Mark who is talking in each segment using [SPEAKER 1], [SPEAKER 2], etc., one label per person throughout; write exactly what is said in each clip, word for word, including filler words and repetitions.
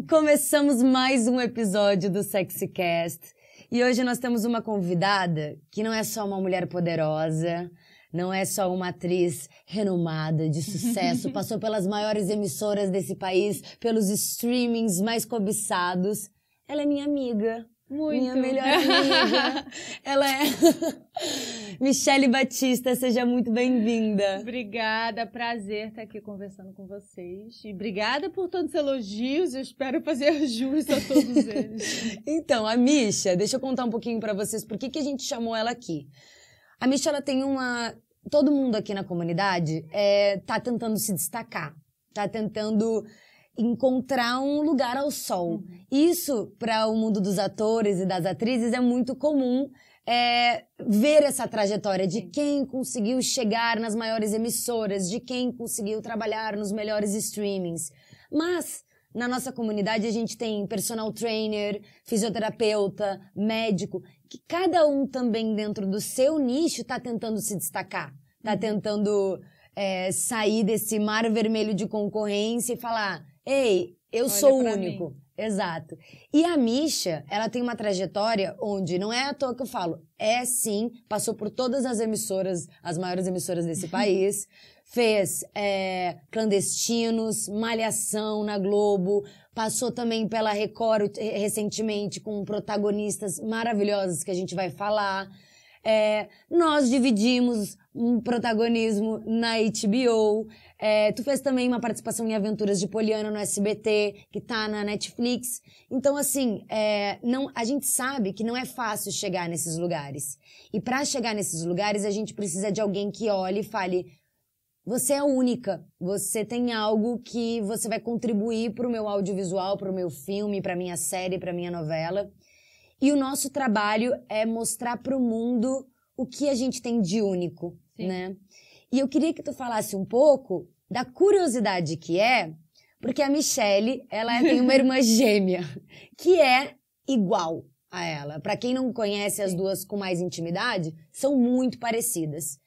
[SPEAKER 1] Começamos mais um episódio do SexyCast e hoje nós temos uma convidada que não é só uma mulher poderosa, não é só uma atriz renomada, de sucesso, passou pelas maiores emissoras desse país, pelos streamings mais cobiçados. Ela é minha amiga.
[SPEAKER 2] Muito.
[SPEAKER 1] Minha melhor amiga. Ela é Michele Batista, seja muito bem-vinda.
[SPEAKER 2] Obrigada, prazer estar aqui conversando com vocês. E obrigada por todos os elogios, eu espero fazer jus a todos eles.
[SPEAKER 1] Então, a Misha, deixa eu contar um pouquinho pra vocês por que que a gente chamou ela aqui. A Misha, ela tem uma... Todo mundo aqui na comunidade é, tá tentando se destacar, tá tentando encontrar um lugar ao sol. Uhum. Isso, para o mundo dos atores e das atrizes, é muito comum é, ver essa trajetória de quem conseguiu chegar nas maiores emissoras, de quem conseguiu trabalhar nos melhores streamings. Mas, na nossa comunidade, a gente tem personal trainer, fisioterapeuta, médico, que cada um também dentro do seu nicho está tentando se destacar, está tentando é, sair desse mar vermelho de concorrência e falar... Ei, eu
[SPEAKER 2] Olha
[SPEAKER 1] sou o
[SPEAKER 2] pra
[SPEAKER 1] único.
[SPEAKER 2] mim.
[SPEAKER 1] Exato. E a Misha, ela tem uma trajetória onde, não é à toa que eu falo, é sim, passou por todas as emissoras, as maiores emissoras desse país, fez é, Clandestinos, Malhação na Globo, passou também pela Record recentemente com protagonistas maravilhosos que a gente vai falar. É, nós dividimos um protagonismo na H B O. É, tu fez também uma participação em Aventuras de Poliana no S B T, que tá na Netflix. Então, assim, é, não, a gente sabe que não é fácil chegar nesses lugares. E para chegar nesses lugares, a gente precisa de alguém que olhe e fale: você é única, você tem algo que você vai contribuir pro meu audiovisual, pro meu filme, pra minha série, pra minha novela. E o nosso trabalho é mostrar pro mundo o que a gente tem de único, Sim. né? E eu queria que tu falasse um pouco da curiosidade que é, porque a Michele, ela tem uma irmã gêmea, que é igual a ela. Pra quem não conhece as duas com mais intimidade, são muito parecidas.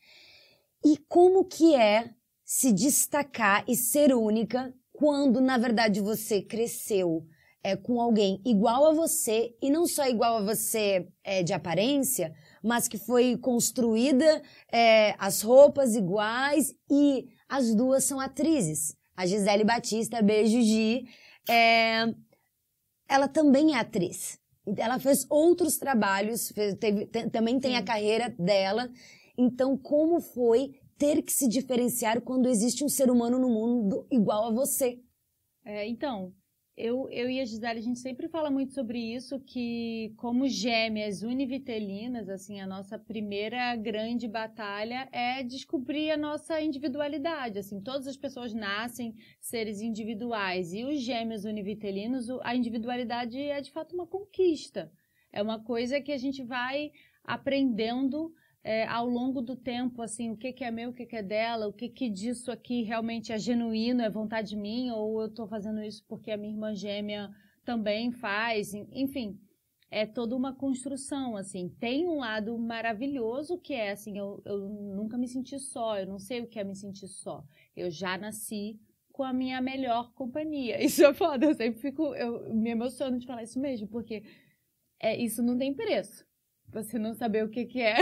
[SPEAKER 1] E como que é se destacar e ser única quando, na verdade, você cresceu é, com alguém igual a você, e não só igual a você é, de aparência, mas que foi construída é, as roupas iguais e as duas são atrizes. A Gisele Batista, beijo Gi, é, ela também é atriz. Ela fez outros trabalhos, fez, teve, tem, também tem Sim. a carreira dela. Então, como foi ter que se diferenciar quando existe um ser humano no mundo igual a você?
[SPEAKER 2] É, então... Eu, eu e a Gisele, a gente sempre fala muito sobre isso, que como gêmeas univitelinas, assim, a nossa primeira grande batalha é descobrir a nossa individualidade, assim, todas as pessoas nascem seres individuais, e os gêmeos univitelinos, a individualidade é de fato uma conquista, é uma coisa que a gente vai aprendendo É, ao longo do tempo, assim, o que que é meu, o que que é dela, o que que disso aqui realmente é genuíno, é vontade minha, ou eu tô fazendo isso porque a minha irmã gêmea também faz, enfim, é toda uma construção, assim. Tem um lado maravilhoso que é, assim, eu, eu nunca me senti só, eu não sei o que é me sentir só. Eu já nasci com a minha melhor companhia. Isso é foda, eu sempre fico, eu me emociono de falar isso mesmo, porque é, isso não tem preço. Você não saber o que que é,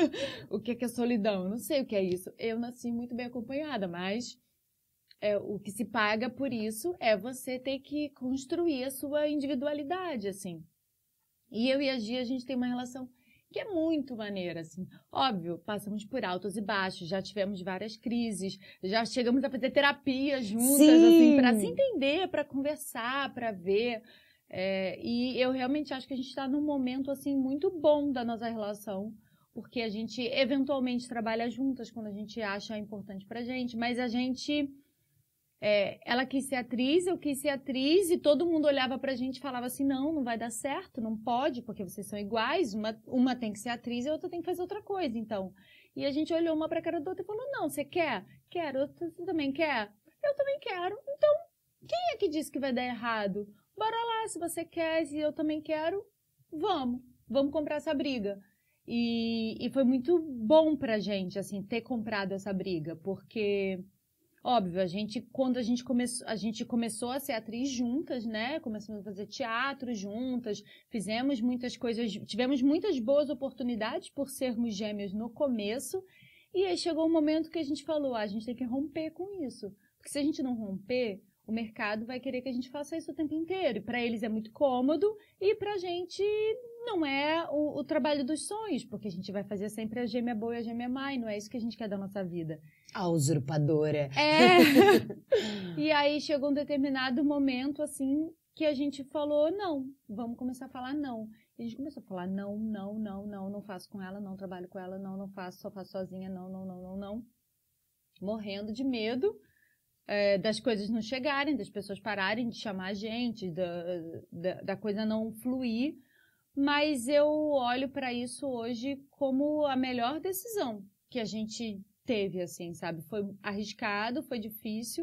[SPEAKER 2] o que que é solidão, eu não sei o que é isso. Eu nasci muito bem acompanhada, mas é, o que se paga por isso é você ter que construir a sua individualidade, assim. E eu e a Gia, a gente tem uma relação que é muito maneira, assim. Óbvio, passamos por altos e baixos, já tivemos várias crises, já chegamos a fazer terapia juntas,
[SPEAKER 1] Sim.
[SPEAKER 2] assim, para se entender, para conversar, para ver... É, e eu realmente acho que a gente está num momento assim muito bom da nossa relação, porque a gente eventualmente trabalha juntas quando a gente acha importante pra gente, mas a gente, é, ela quis ser atriz, eu quis ser atriz, e todo mundo olhava pra gente e falava assim, não, não vai dar certo, não pode, porque vocês são iguais, uma, uma tem que ser atriz e a outra tem que fazer outra coisa, então. E a gente olhou uma pra cara da outra e falou, não, você quer? Quero, você também quer? Eu também quero, então quem é que disse que vai dar errado? Bora lá, se você quer, se eu também quero, vamos, vamos comprar essa briga. E, e foi muito bom pra gente, assim, ter comprado essa briga, porque Óbvio, a gente, quando a gente, come, a gente começou a ser atriz juntas, né? Começamos a fazer teatro juntas, fizemos muitas coisas, tivemos muitas boas oportunidades por sermos gêmeas no começo. E aí chegou um momento que a gente falou, ah, a gente tem que romper com isso. Porque se a gente não romper, o mercado vai querer que a gente faça isso o tempo inteiro. E para eles é muito cômodo e pra gente não é o, o trabalho dos sonhos, porque a gente vai fazer sempre a gêmea boa e a gêmea má, e não é isso que a gente quer da nossa vida.
[SPEAKER 1] A usurpadora.
[SPEAKER 2] É. E aí chegou um determinado momento, assim, que a gente falou, não, vamos começar a falar não. E a gente começou a falar não, não, não, não, não faço com ela, não trabalho com ela, não, não faço, só faço sozinha, não, não, não, não, não. Morrendo de medo é, das coisas não chegarem, das pessoas pararem de chamar a gente, da, da, da coisa não fluir. Mas eu olho para isso hoje como a melhor decisão que a gente teve, assim, sabe? Foi arriscado, foi difícil.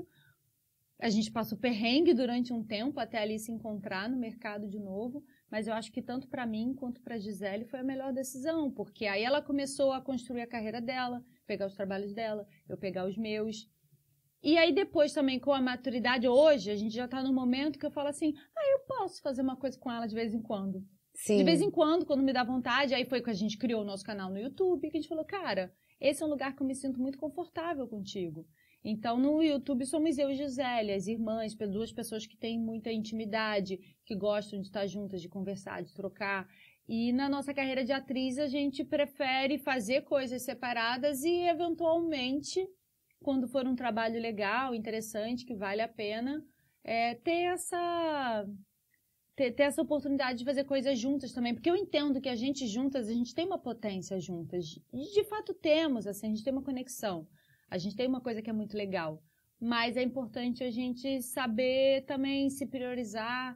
[SPEAKER 2] A gente passou perrengue durante um tempo até ali se encontrar no mercado de novo. Mas eu acho que tanto para mim quanto para a Gisele foi a melhor decisão. Porque aí ela começou a construir a carreira dela, pegar os trabalhos dela, eu pegar os meus. E aí depois também com a maturidade, hoje a gente já está no momento que eu falo assim, ah, eu posso fazer uma coisa com ela de vez em quando.
[SPEAKER 1] Sim.
[SPEAKER 2] De vez em quando, quando me dá vontade, aí foi que a gente criou o nosso canal no YouTube, que a gente falou, cara, esse é um lugar que eu me sinto muito confortável contigo. Então, no YouTube somos eu e Gisele, as irmãs, duas pessoas que têm muita intimidade, que gostam de estar juntas, de conversar, de trocar. E na nossa carreira de atriz, a gente prefere fazer coisas separadas e, eventualmente, quando for um trabalho legal, interessante, que vale a pena, é, ter essa... Ter, ter essa oportunidade de fazer coisas juntas também, porque eu entendo que a gente juntas, a gente tem uma potência juntas, e de fato temos, assim, a gente tem uma conexão, a gente tem uma coisa que é muito legal, mas é importante a gente saber também se priorizar,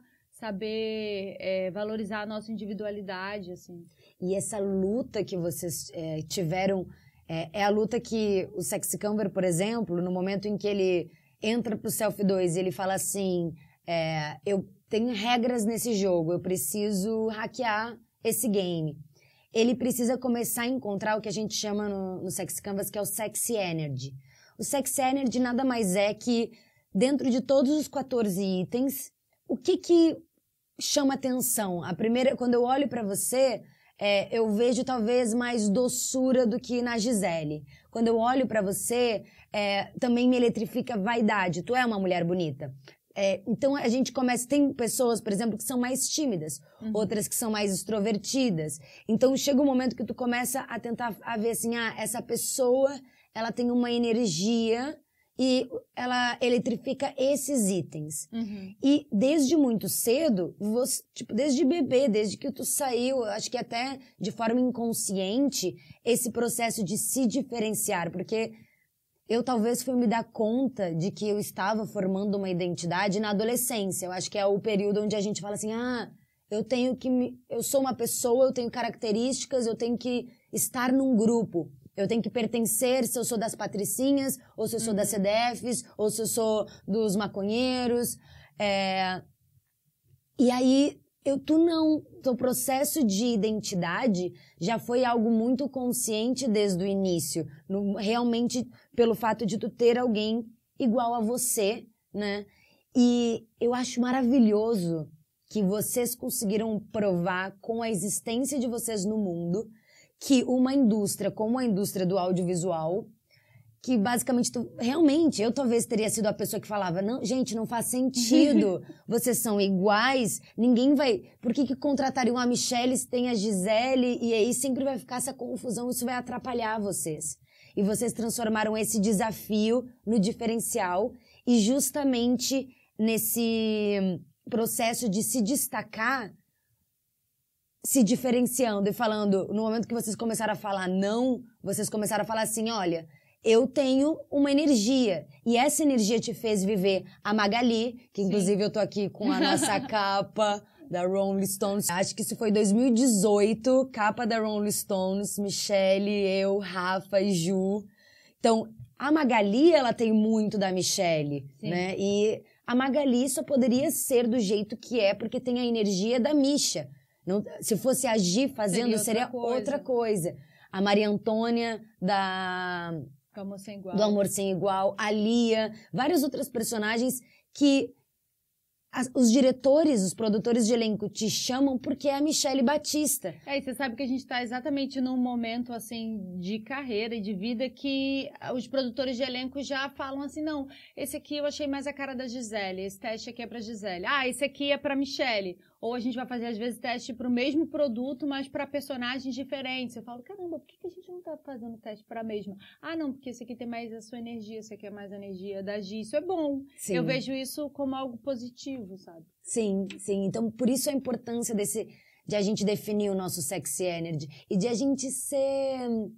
[SPEAKER 2] saber é, valorizar a nossa individualidade, assim.
[SPEAKER 1] E essa luta que vocês é, tiveram, é, é a luta que o Sexy Camber, por exemplo, no momento em que ele entra pro Selfie dois e ele fala assim, é, eu tem regras nesse jogo, eu preciso hackear esse game. Ele precisa começar a encontrar o que a gente chama no, no Sexy Canvas, que é o Sexy Energy. O Sexy Energy nada mais é que, dentro de todos os quatorze itens, o que que chama atenção? A primeira, quando eu olho pra você, é, eu vejo talvez mais doçura do que na Gisele. Quando eu olho pra você, é, também me eletrifica vaidade. Tu é uma mulher bonita. É, então a gente começa, tem pessoas, por exemplo, que são mais tímidas, uhum. outras que são mais extrovertidas. Então chega um momento que tu começa a tentar a ver assim, ah, essa pessoa, ela tem uma energia e ela eletrifica esses itens.
[SPEAKER 2] Uhum.
[SPEAKER 1] E desde muito cedo, você, tipo, desde bebê, desde que tu saiu, acho que até de forma inconsciente, esse processo de se diferenciar, porque eu talvez fui me dar conta de que eu estava formando uma identidade na adolescência. Eu acho que é o período onde a gente fala assim, ah, eu tenho que me, eu sou uma pessoa, eu tenho características, eu tenho que estar num grupo. Eu tenho que pertencer, se eu sou das patricinhas, ou se eu sou uhum. das C D Fs, ou se eu sou dos maconheiros. É... E aí, eu, tu não. O processo de identidade já foi algo muito consciente desde o início. No, realmente, pelo fato de tu ter alguém igual a você, né? E eu acho maravilhoso que vocês conseguiram provar com a existência de vocês no mundo que uma indústria como a indústria do audiovisual, que basicamente, tu, realmente, eu talvez teria sido a pessoa que falava, não, gente, não faz sentido, vocês são iguais, ninguém vai, por que que contratariam a Michelle se tem a Gisele, e aí sempre vai ficar essa confusão, isso vai atrapalhar vocês. E vocês transformaram esse desafio no diferencial, e justamente nesse processo de se destacar, se diferenciando e falando, no momento que vocês começaram a falar não, vocês começaram a falar assim, olha, eu tenho uma energia, e essa energia te fez viver a Magali, que inclusive Sim. eu tô aqui com a nossa capa da Rolling Stones, acho que isso foi dois mil e dezoito, capa da Rolling Stones, Michelle, eu, Rafa e Ju. Então, a Magali, ela tem muito da Michelle, Sim. né? E a Magali só poderia ser do jeito que é, porque tem a energia da Misha. Não, se fosse agir fazendo, seria, outra, seria coisa. outra coisa. A Maria Antônia da
[SPEAKER 2] Amor Sem Igual.
[SPEAKER 1] Do Amor Sem Igual, a Lia, várias outras personagens que as, os diretores, os produtores de elenco te chamam porque é a Michele Batista.
[SPEAKER 2] É, e você sabe que a gente está exatamente num momento, assim, de carreira e de vida que os produtores de elenco já falam assim, não, esse aqui eu achei mais a cara da Gisele, esse teste aqui é pra Gisele. Ah, esse aqui é pra Michele. Ou a gente vai fazer, às vezes, teste pro mesmo produto, mas para personagens diferentes. Eu falo, caramba, por que que a gente não tá fazendo teste pra mesma? Ah, não, porque esse aqui tem mais a sua energia, esse aqui é mais a energia da Gi. Isso é bom.
[SPEAKER 1] Sim.
[SPEAKER 2] Eu vejo isso como algo positivo, sabe?
[SPEAKER 1] Sim, sim. Então, por isso a importância desse, de a gente definir o nosso sexy energy. E de a gente ser...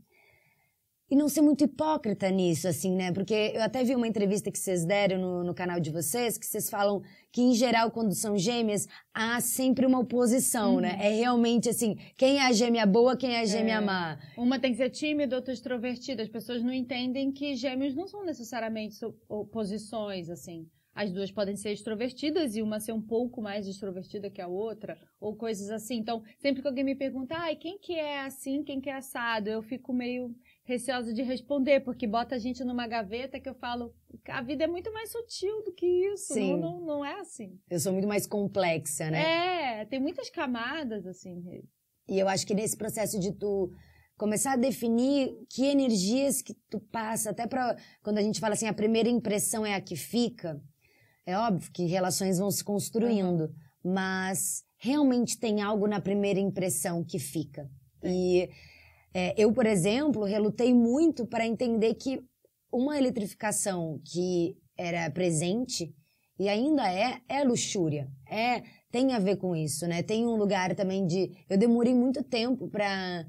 [SPEAKER 1] E não ser muito hipócrita nisso, assim, né? Porque eu até vi uma entrevista que vocês deram no, no canal de vocês, que vocês falam que, em geral, quando são gêmeas, há sempre uma oposição, uhum. né? É realmente, assim, quem é a gêmea boa, quem é a gêmea é. má.
[SPEAKER 2] Uma tem que ser tímida, outra extrovertida. As pessoas não entendem que gêmeos não são necessariamente oposições, assim. As duas podem ser extrovertidas e uma ser um pouco mais extrovertida que a outra, ou coisas assim. Então, sempre que alguém me pergunta, ai, quem que é assim, quem que é assado? Eu fico meio receosa de responder, porque bota a gente numa gaveta que eu falo, a vida é muito mais sutil do que isso.
[SPEAKER 1] Sim.
[SPEAKER 2] Não, não, não é assim.
[SPEAKER 1] Eu sou muito mais complexa, né?
[SPEAKER 2] É, tem muitas camadas, assim.
[SPEAKER 1] E eu acho que nesse processo de tu começar a definir que energias que tu passa, até pra, quando a gente fala assim, a primeira impressão é a que fica, é óbvio que relações vão se construindo, uhum. mas realmente tem algo na primeira impressão que fica. Sim. E é, eu, por exemplo, relutei muito para entender que uma eletrificação que era presente e ainda é, é luxúria, é, tem a ver com isso, né? Tem um lugar também de... Eu demorei muito tempo para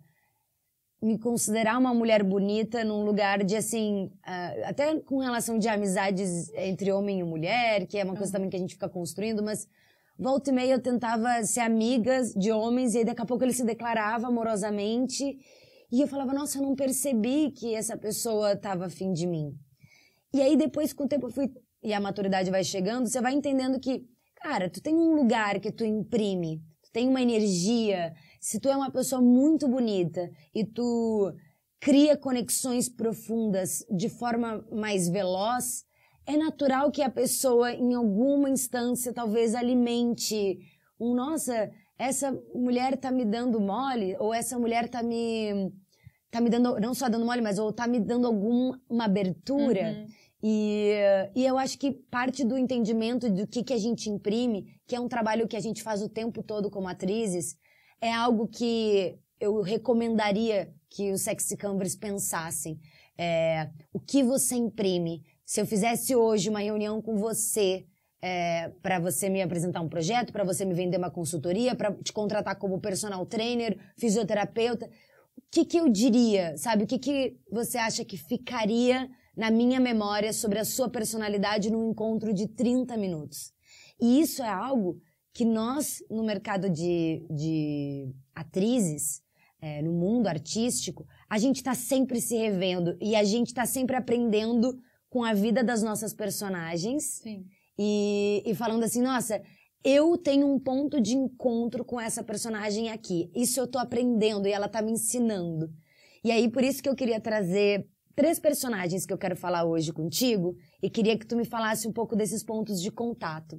[SPEAKER 1] me considerar uma mulher bonita num lugar de, assim, uh, até com relação de amizades entre homem e mulher, que é uma coisa também que a gente fica construindo, mas volta e meia eu tentava ser amiga de homens e aí daqui a pouco ele se declarava amorosamente e eu falava, nossa, eu não percebi que essa pessoa estava afim de mim. E aí depois, com o tempo, eu fui, e a maturidade vai chegando, você vai entendendo que, cara, tu tem um lugar que tu imprime, tu tem uma energia. Se tu é uma pessoa muito bonita e tu cria conexões profundas de forma mais veloz, é natural que a pessoa, em alguma instância, talvez alimente um, nossa, essa mulher tá me dando mole, ou essa mulher tá me, tá me dando, não só dando mole, mas ou tá me dando alguma abertura. Uhum. E, e eu acho que parte do entendimento do que, que a gente imprime, que é um trabalho que a gente faz o tempo todo como atrizes, é algo que eu recomendaria que os Sexy Canvas pensassem. É, o que você imprime? Se eu fizesse hoje uma reunião com você, é, para você me apresentar um projeto, para você me vender uma consultoria, para te contratar como personal trainer, fisioterapeuta, o que que eu diria, sabe? O que que você acha que ficaria na minha memória sobre a sua personalidade num encontro de trinta minutos? E isso é algo que nós, no mercado de, de atrizes, é, no mundo artístico, a gente está sempre se revendo e a gente está sempre aprendendo com a vida das nossas personagens.
[SPEAKER 2] Sim.
[SPEAKER 1] E, e falando assim, nossa, eu tenho um ponto de encontro com essa personagem aqui. Isso eu tô aprendendo e ela tá me ensinando. E aí, por isso que eu queria trazer três personagens que eu quero falar hoje contigo e queria que tu me falasse um pouco desses pontos de contato.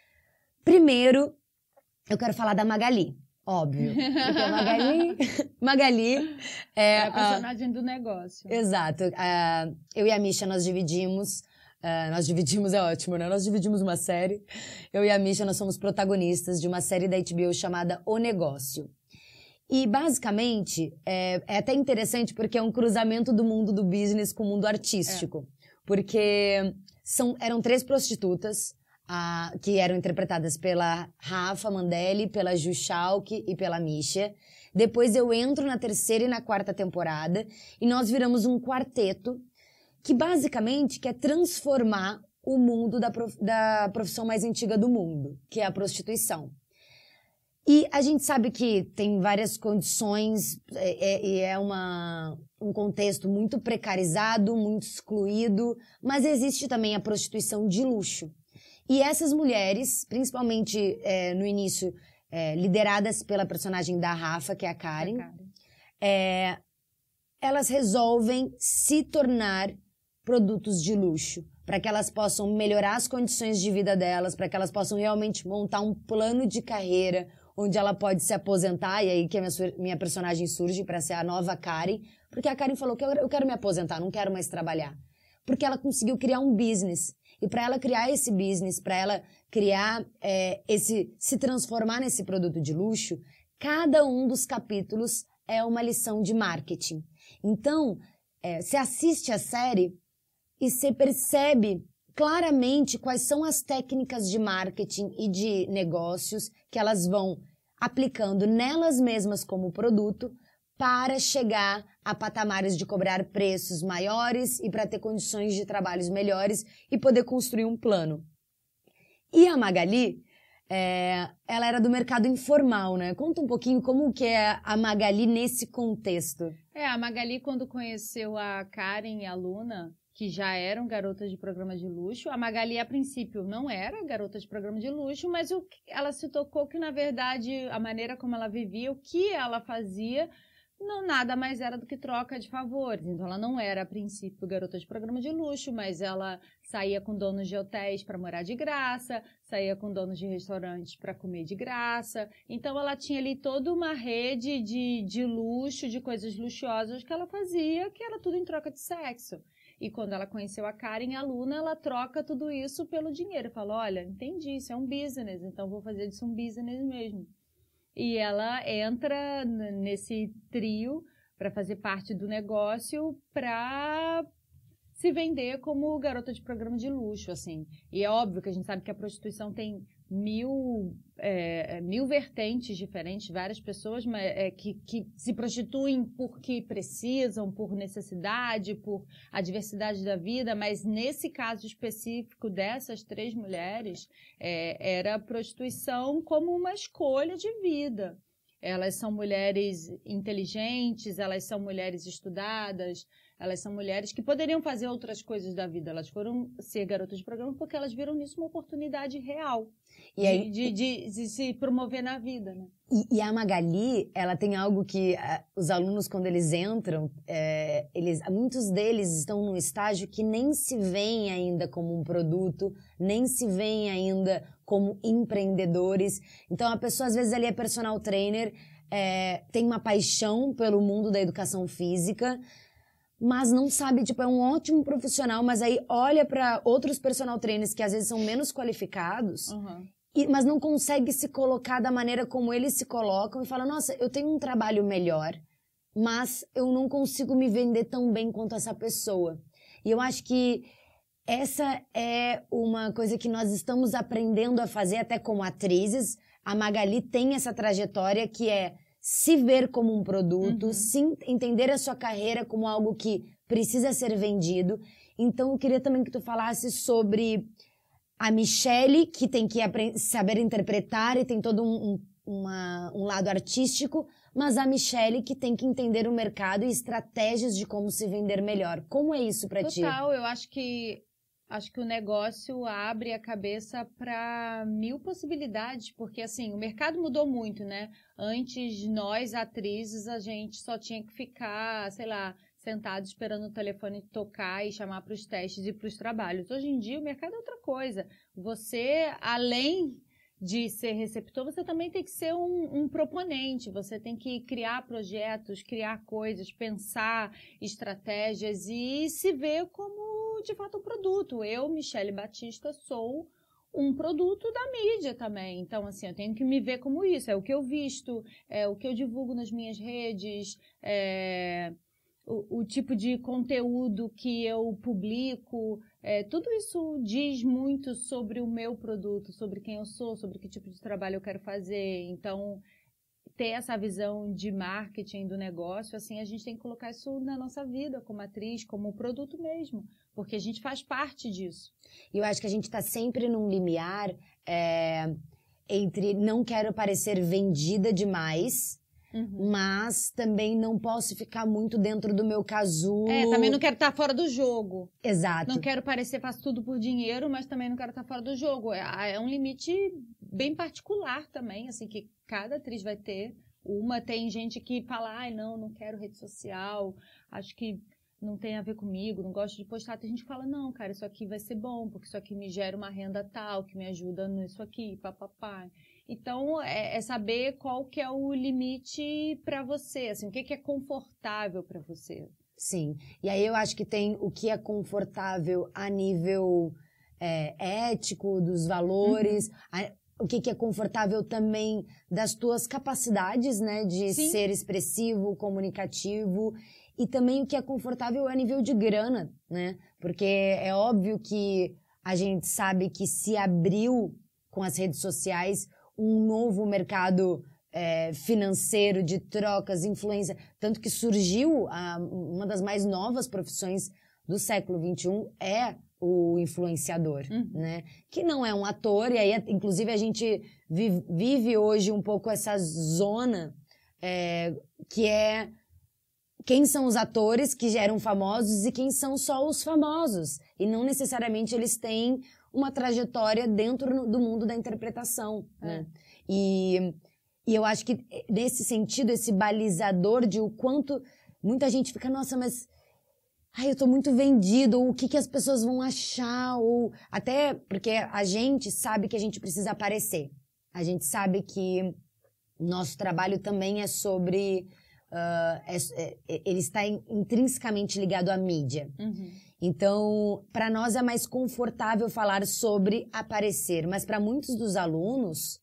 [SPEAKER 1] Primeiro, eu quero falar da Magali, óbvio. Porque a Magali... Magali é,
[SPEAKER 2] é a personagem a, do negócio.
[SPEAKER 1] Exato. Uh, eu e a Misha, nós dividimos... Uh, nós dividimos, é ótimo, né? Nós dividimos uma série. Eu e a Misha, nós somos protagonistas de uma série da H B O chamada O Negócio. E, basicamente, é, é até interessante porque é um cruzamento do mundo do business com o mundo artístico. É. Porque são, eram três prostitutas uh, que eram interpretadas pela Rafa Mandelli, pela Ju Schalke e pela Misha. Depois eu entro na terceira e na quarta temporada e nós viramos um quarteto que basicamente quer transformar o mundo da, prof... da profissão mais antiga do mundo, que é a prostituição. E a gente sabe que tem várias condições, e é, é uma, um contexto muito precarizado, muito excluído, mas existe também a prostituição de luxo. E essas mulheres, principalmente é, no início, é, lideradas pela personagem da Rafa, que é a Karen,
[SPEAKER 2] a Karen.
[SPEAKER 1] É, elas resolvem se tornar produtos de luxo, para que elas possam melhorar as condições de vida delas, para que elas possam realmente montar um plano de carreira, onde ela pode se aposentar, e aí que a minha, minha personagem surge para ser a nova Karen, porque a Karen falou que eu, eu quero me aposentar, não quero mais trabalhar. Porque ela conseguiu criar um business. E para ela criar esse business, para ela criar é, esse, se transformar nesse produto de luxo, cada um dos capítulos é uma lição de marketing. Então, é, você assiste a série e você percebe claramente quais são as técnicas de marketing e de negócios que elas vão aplicando nelas mesmas como produto para chegar a patamares de cobrar preços maiores e para ter condições de trabalhos melhores e poder construir um plano. E a Magali, é, ela era do mercado informal, né? Conta um pouquinho como que é a Magali nesse contexto.
[SPEAKER 2] É, a Magali, quando conheceu a Karen e a Luna, que já eram garotas de programa de luxo. A Magali, a princípio, não era garota de programa de luxo, mas o, ela se tocou que, na verdade, a maneira como ela vivia, o que ela fazia, não nada mais era do que troca de favores. Então, ela não era, a princípio, garota de programa de luxo, mas ela saía com donos de hotéis para morar de graça, saía com donos de restaurantes para comer de graça. Então, ela tinha ali toda uma rede de, de luxo, de coisas luxuosas que ela fazia, que era tudo em troca de sexo. E quando ela conheceu a Karen, a Luna, ela troca tudo isso pelo dinheiro. Fala, olha, entendi, isso é um business, então vou fazer disso um business mesmo. E ela entra nesse trio para fazer parte do negócio para se vender como garota de programa de luxo, assim. E é óbvio que a gente sabe que a prostituição tem mil, é, mil vertentes diferentes, várias pessoas mas, é, que, que se prostituem porque precisam, por necessidade, por adversidade da vida, mas nesse caso específico dessas três mulheres, é, era a prostituição como uma escolha de vida. Elas são mulheres inteligentes, elas são mulheres estudadas, elas são mulheres que poderiam fazer outras coisas da vida. Elas foram ser garotas de programa porque elas viram nisso uma oportunidade real
[SPEAKER 1] e aí,
[SPEAKER 2] de, de, de, de se promover na vida, né?
[SPEAKER 1] E, e a Magali, ela tem algo que uh, os alunos, quando eles entram, é, eles, muitos deles estão num estágio que nem se veem ainda como um produto, nem se veem ainda como empreendedores. Então, a pessoa, às vezes, ali é personal trainer, é, tem uma paixão pelo mundo da educação física, mas não sabe, tipo, é um ótimo profissional, mas aí olha para outros personal trainers que às vezes são menos qualificados,
[SPEAKER 2] Uhum.
[SPEAKER 1] e, mas não consegue se colocar da maneira como eles se colocam e fala, nossa, eu tenho um trabalho melhor, mas eu não consigo me vender tão bem quanto essa pessoa. E eu acho que essa é uma coisa que nós estamos aprendendo a fazer até como atrizes. A Magali tem essa trajetória que é se ver como um produto,
[SPEAKER 2] uhum.
[SPEAKER 1] se entender a sua carreira como algo que precisa ser vendido. Então, eu queria também que tu falasse sobre a Michelle, que tem que saber interpretar e tem todo um, um, uma, um lado artístico, mas a Michelle que tem que entender o mercado e estratégias de como se vender melhor. Como é isso pra ti?
[SPEAKER 2] Total, eu acho que Acho que o negócio abre a cabeça para mil possibilidades, porque assim, o mercado mudou muito, né? Antes, nós, atrizes, a gente só tinha que ficar, sei lá, sentado esperando o telefone tocar e chamar para os testes e para os trabalhos. Hoje em dia, o mercado é outra coisa. Você, além de ser receptor, você também tem que ser um, um proponente, você tem que criar projetos, criar coisas, pensar estratégias e se ver como, de fato, um produto. Eu, Michelle Batista, sou um produto da mídia também. Então, assim, eu tenho que me ver como isso. É o que eu visto, é o que eu divulgo nas minhas redes, é o, o tipo de conteúdo que eu publico. É, tudo isso diz muito sobre o meu produto, sobre quem eu sou, sobre que tipo de trabalho eu quero fazer. Então, ter essa visão de marketing do negócio, assim, a gente tem que colocar isso na nossa vida como atriz, como produto mesmo, porque a gente faz parte disso.
[SPEAKER 1] E eu acho que a gente está sempre num limiar é, entre não quero parecer vendida demais, uhum. mas também não posso ficar muito dentro do meu casulo.
[SPEAKER 2] É, também não quero estar fora do jogo.
[SPEAKER 1] Exato.
[SPEAKER 2] Não quero parecer, faço tudo por dinheiro, mas também não quero estar fora do jogo. É, é um limite bem particular também, assim, que cada atriz vai ter Uma, tem gente que fala, ai, não, não quero rede social, acho que não tem a ver comigo, não gosto de postar. Tem gente que fala, não, cara, isso aqui vai ser bom, porque isso aqui me gera uma renda tal, que me ajuda nisso aqui, papapá. Então, é, é saber qual que é o limite para você, assim, o que, que é confortável para você.
[SPEAKER 1] Sim, e aí eu acho que tem o que é confortável a nível é, ético, dos valores, uhum. a, o que, que é confortável também das tuas capacidades, né, de Sim. ser expressivo, comunicativo, e também o que é confortável a nível de grana, né, porque é óbvio que a gente sabe que se abriu com as redes sociais um novo mercado É, financeiro, de trocas, influência, tanto que surgiu a, uma das mais novas profissões do século vinte e um é o influenciador, uhum. né? Que não é um ator, e aí, inclusive, a gente vive, vive hoje um pouco essa zona é, que é quem são os atores que eram famosos e quem são só os famosos. E não necessariamente eles têm uma trajetória dentro do mundo da interpretação, é. né? E... E eu acho que, nesse sentido, esse balizador de o quanto muita gente fica, nossa, mas ai, eu tô muito vendido, ou o que, que as pessoas vão achar, ou até porque a gente sabe que a gente precisa aparecer. A gente sabe que nosso trabalho também é sobre... Uh, é, é, ele está intrinsecamente ligado à mídia. Uhum. Então, para nós é mais confortável falar sobre aparecer, mas para muitos dos alunos...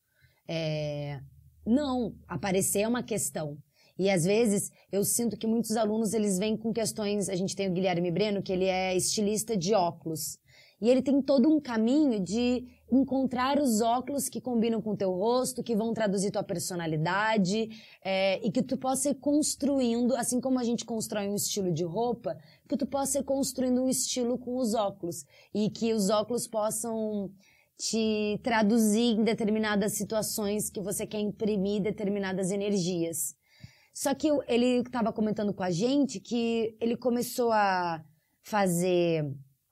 [SPEAKER 1] É, não, aparecer é uma questão. E às vezes eu sinto que muitos alunos eles vêm com questões, a gente tem o Guilherme Breno, que ele é estilista de óculos. E ele tem todo um caminho de encontrar os óculos que combinam com o teu rosto, que vão traduzir tua personalidade, é, e que tu possa ir construindo, assim como a gente constrói um estilo de roupa, que tu possa ir construindo um estilo com os óculos. E que os óculos possam... te traduzir em determinadas situações que você quer imprimir determinadas energias. Só que ele estava comentando com a gente que ele começou a fazer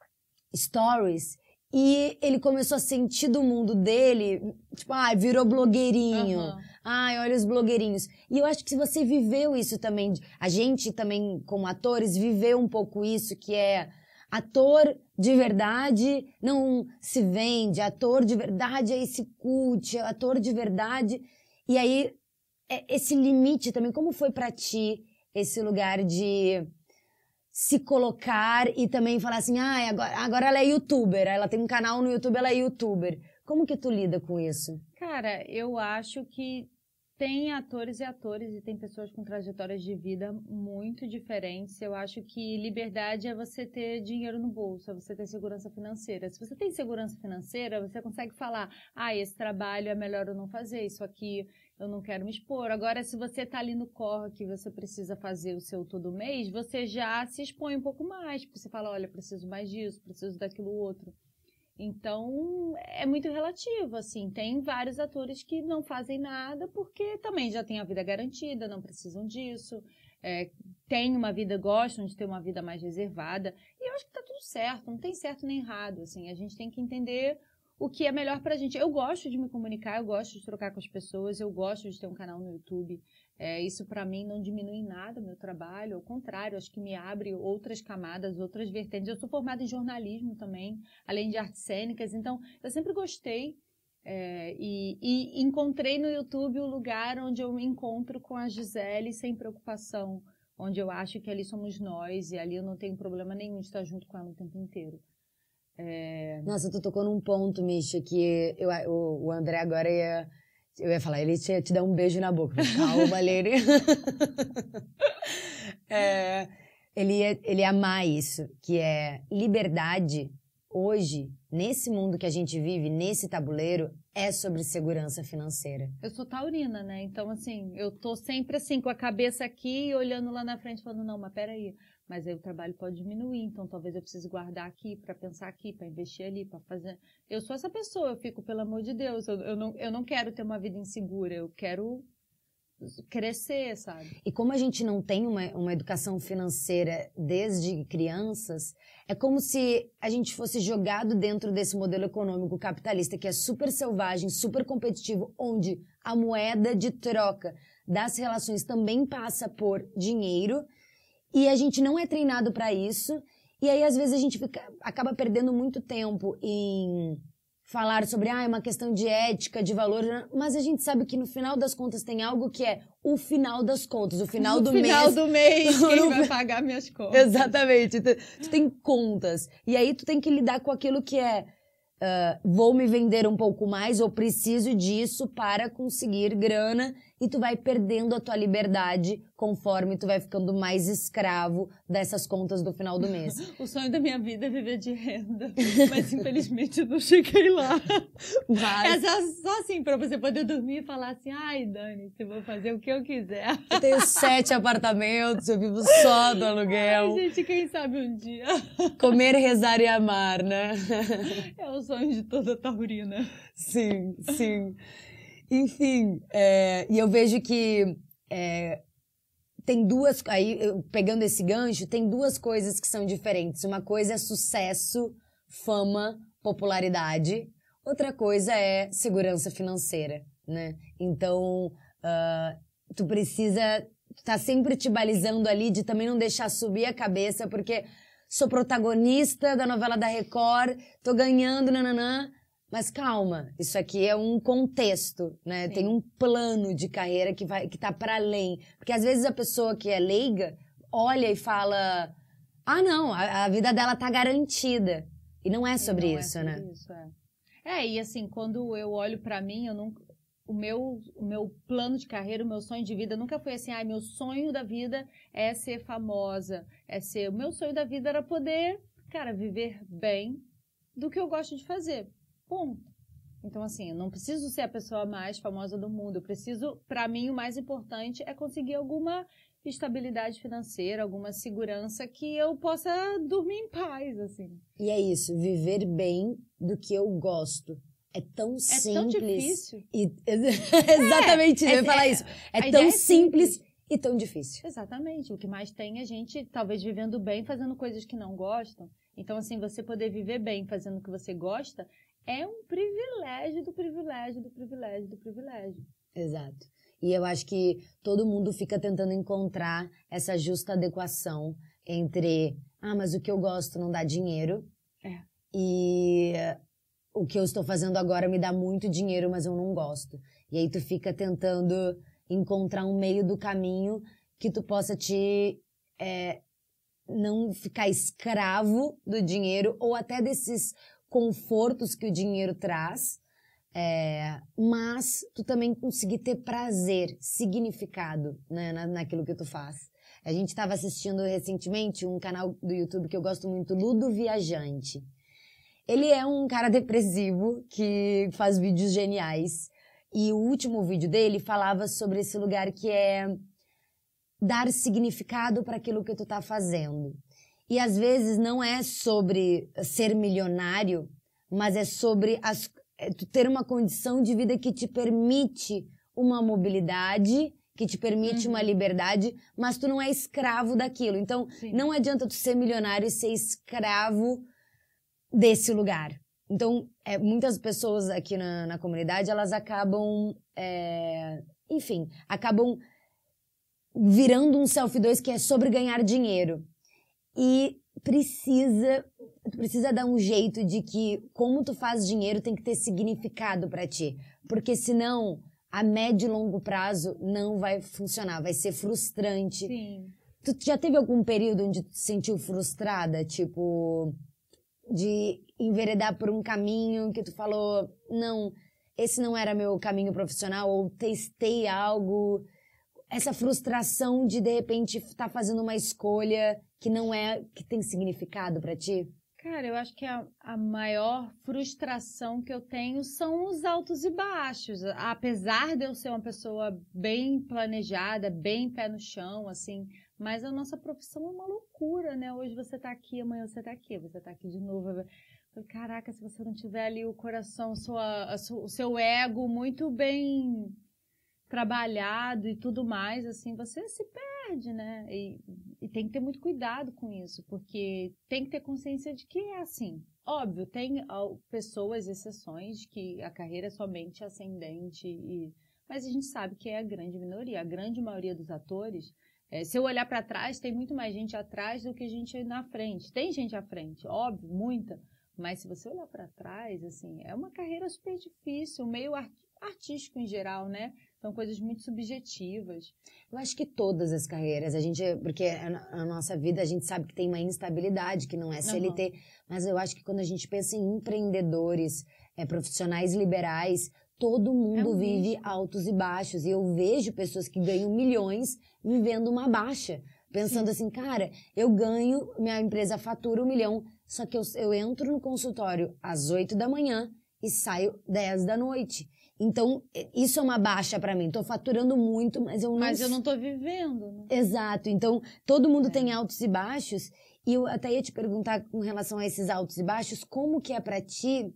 [SPEAKER 1] stories e ele começou a sentir do mundo dele, tipo, ah, virou blogueirinho. Uhum. Ai, olha os blogueirinhos. E eu acho que se você viveu isso também, a gente também, como atores, viveu um pouco isso, que é... Ator de verdade não se vende, ator de verdade é esse cult, ator de verdade... E aí, esse limite também, como foi pra ti esse lugar de se colocar e também falar assim, ah, agora, agora ela é youtuber, ela tem um canal no YouTube, ela é youtuber. Como que tu lida com isso?
[SPEAKER 2] Cara, eu acho que tem atores e atores e tem pessoas com trajetórias de vida muito diferentes. Eu acho que liberdade é você ter dinheiro no bolso, é você ter segurança financeira. Se você tem segurança financeira, você consegue falar, ah, esse trabalho é melhor eu não fazer, isso aqui eu não quero me expor. Agora, se você está ali no corre que você precisa fazer o seu todo mês, você já se expõe um pouco mais, porque você fala, olha, preciso mais disso, preciso daquilo outro. Então, é muito relativo, assim, tem vários atores que não fazem nada porque também já têm a vida garantida, não precisam disso, é, têm uma vida, gostam de ter uma vida mais reservada, e eu acho que tá tudo certo, não tem certo nem errado, assim, a gente tem que entender o que é melhor pra gente. Eu gosto de me comunicar, eu gosto de trocar com as pessoas, eu gosto de ter um canal no YouTube. É, isso pra mim não diminui em nada o meu trabalho, ao contrário, acho que me abre outras camadas, outras vertentes. Eu sou formada em jornalismo também, além de artes cênicas, então eu sempre gostei é, e, e encontrei no YouTube o lugar onde eu me encontro com a Gisele sem preocupação, onde eu acho que ali somos nós e ali eu não tenho problema nenhum de estar junto com ela o tempo inteiro. É...
[SPEAKER 1] Nossa, tu tocou num ponto, Misha, que eu, o, o André agora ia... Eu ia falar, ele ia te dar um beijo na boca. Calma, Lene. é, ele, ia, ele ia amar isso, que é liberdade, hoje, nesse mundo que a gente vive, nesse tabuleiro, é sobre segurança financeira.
[SPEAKER 2] Eu sou taurina, né? Então, assim, eu tô sempre assim, com a cabeça aqui, olhando lá na frente, falando, não, mas peraí, mas aí o trabalho pode diminuir, então talvez eu precise guardar aqui, para pensar aqui, para investir ali, para fazer... Eu sou essa pessoa, eu fico, pelo amor de Deus, eu, eu, não, eu não quero ter uma vida insegura, eu quero crescer, sabe?
[SPEAKER 1] E como a gente não tem uma, uma educação financeira desde crianças, é como se a gente fosse jogado dentro desse modelo econômico capitalista que é super selvagem, super competitivo, onde a moeda de troca das relações também passa por dinheiro e a gente não é treinado para isso. E aí, às vezes, a gente fica, acaba perdendo muito tempo em falar sobre, ah, é uma questão de ética, de valor, mas a gente sabe que no final das contas tem algo que é o final das contas, o final
[SPEAKER 2] no
[SPEAKER 1] do
[SPEAKER 2] final
[SPEAKER 1] mês.
[SPEAKER 2] do mês, quem vai pagar minhas contas.
[SPEAKER 1] Exatamente. Tu, tu tem contas. E aí tu tem que lidar com aquilo que é, uh, vou me vender um pouco mais, ou preciso disso para conseguir grana, e tu vai perdendo a tua liberdade conforme tu vai ficando mais escravo dessas contas do final do mês.
[SPEAKER 2] O sonho da minha vida é viver de renda, mas infelizmente eu não cheguei lá.
[SPEAKER 1] Mas...
[SPEAKER 2] É só, só assim, pra você poder dormir e falar assim, ai, Dani, eu vou fazer o que eu quiser.
[SPEAKER 1] Eu tenho sete apartamentos, eu vivo só do aluguel.
[SPEAKER 2] Ai, gente, quem sabe um dia.
[SPEAKER 1] Comer, rezar e amar, né?
[SPEAKER 2] É o sonho de toda taurina.
[SPEAKER 1] Sim, sim. Enfim, é, e eu vejo que é, tem duas, aí eu, pegando esse gancho, tem duas coisas que são diferentes. Uma coisa é sucesso, fama, popularidade. Outra coisa é segurança financeira, né? Então, uh, tu precisa estar tá sempre te balizando ali de também não deixar subir a cabeça, porque sou protagonista da novela da Record, tô ganhando, nananã. Mas calma, isso aqui é um contexto, né? Sim. Tem um plano de carreira que vai, que tá para além. Porque às vezes a pessoa que é leiga olha e fala, ah, não, a, a vida dela tá garantida. E não é sobre não isso, é sobre
[SPEAKER 2] né? Isso, é. é, e assim, quando eu olho para mim, eu não, o, meu, o meu plano de carreira, o meu sonho de vida nunca foi assim, ah, meu sonho da vida é ser famosa, é ser... O meu sonho da vida era poder, cara, viver bem do que eu gosto de fazer. Ponto. Então, assim, eu não preciso ser a pessoa mais famosa do mundo. Eu preciso, para mim, o mais importante é conseguir alguma estabilidade financeira, alguma segurança que eu possa dormir em paz, assim.
[SPEAKER 1] E é isso, viver bem do que eu gosto. É tão
[SPEAKER 2] é
[SPEAKER 1] simples. É
[SPEAKER 2] tão difícil.
[SPEAKER 1] E, exatamente, é, eu ia falar é, isso. É tão
[SPEAKER 2] é
[SPEAKER 1] simples,
[SPEAKER 2] simples
[SPEAKER 1] e tão difícil.
[SPEAKER 2] Exatamente. O que mais tem é gente, talvez, vivendo bem, fazendo coisas que não gostam. Então, assim, você poder viver bem fazendo o que você gosta é um privilégio do privilégio do privilégio do privilégio.
[SPEAKER 1] Exato. E eu acho que todo mundo fica tentando encontrar essa justa adequação entre, ah, mas o que eu gosto não dá dinheiro.
[SPEAKER 2] É.
[SPEAKER 1] E o que eu estou fazendo agora me dá muito dinheiro, mas eu não gosto. E aí tu fica tentando encontrar um meio do caminho que tu possa te... É, não ficar escravo do dinheiro ou até desses confortos que o dinheiro traz, é, mas tu também conseguir ter prazer, significado, né, na, naquilo que tu faz. A gente estava assistindo recentemente um canal do YouTube que eu gosto muito, Ludo Viajante. Ele é um cara depressivo que faz vídeos geniais e o último vídeo dele falava sobre esse lugar que é dar significado para aquilo que tu tá fazendo. E às vezes não é sobre ser milionário, mas é sobre as, é, tu ter uma condição de vida que te permite uma mobilidade, que te permite uhum. uma liberdade, mas tu não é escravo daquilo. Então, Sim. não adianta tu ser milionário e ser escravo desse lugar. Então, é, muitas pessoas aqui na, na comunidade, elas acabam, é, enfim, acabam virando um selfie dois que é sobre ganhar dinheiro. E precisa, precisa dar um jeito de que como tu faz dinheiro tem que ter significado pra ti. Porque senão, a médio e longo prazo não vai funcionar, vai ser frustrante.
[SPEAKER 2] Sim.
[SPEAKER 1] Tu já teve algum período onde tu te sentiu frustrada? Tipo, de enveredar por um caminho que tu falou, não, esse não era meu caminho profissional, ou testei algo... Essa frustração de, de repente, estar tá fazendo uma escolha que não é, que tem significado pra ti?
[SPEAKER 2] Cara, eu acho que a, a maior frustração que eu tenho são os altos e baixos. Apesar de eu ser uma pessoa bem planejada, bem pé no chão, assim, mas a nossa profissão é uma loucura, né? Hoje você tá aqui, amanhã você tá aqui, você tá aqui de novo. Caraca, se você não tiver ali o coração, sua, a sua, o seu ego muito bem... trabalhado e tudo mais, assim, você se perde, né? E, e tem que ter muito cuidado com isso, porque tem que ter consciência de que é assim. Óbvio, tem pessoas, exceções, que a carreira é somente ascendente, e, mas a gente sabe que é a grande minoria. A grande maioria dos atores, é, se eu olhar para trás, tem muito mais gente atrás do que gente na frente. Tem gente à frente, óbvio, muita, mas se você olhar para trás, assim, é uma carreira super difícil, meio art artístico em geral, né? São coisas muito subjetivas.
[SPEAKER 1] Eu acho que todas as carreiras, a gente, porque a nossa vida a gente sabe que tem uma instabilidade, que não é C L T, uhum. Mas eu acho que quando a gente pensa em empreendedores, é, profissionais liberais, todo mundo é um vive bicho. Altos e baixos. E eu vejo pessoas que ganham milhões vivendo uma baixa. Pensando Sim. assim, cara, eu ganho, minha empresa fatura um milhão, só que eu, eu entro no consultório às oito da manhã e saio dez da noite. Então, isso é uma baixa pra mim. Tô faturando muito, mas eu não...
[SPEAKER 2] Mas eu não tô vivendo. Né?
[SPEAKER 1] Exato. Então, todo mundo é. tem altos e baixos. E eu até ia te perguntar com relação a esses altos e baixos, como que é pra ti...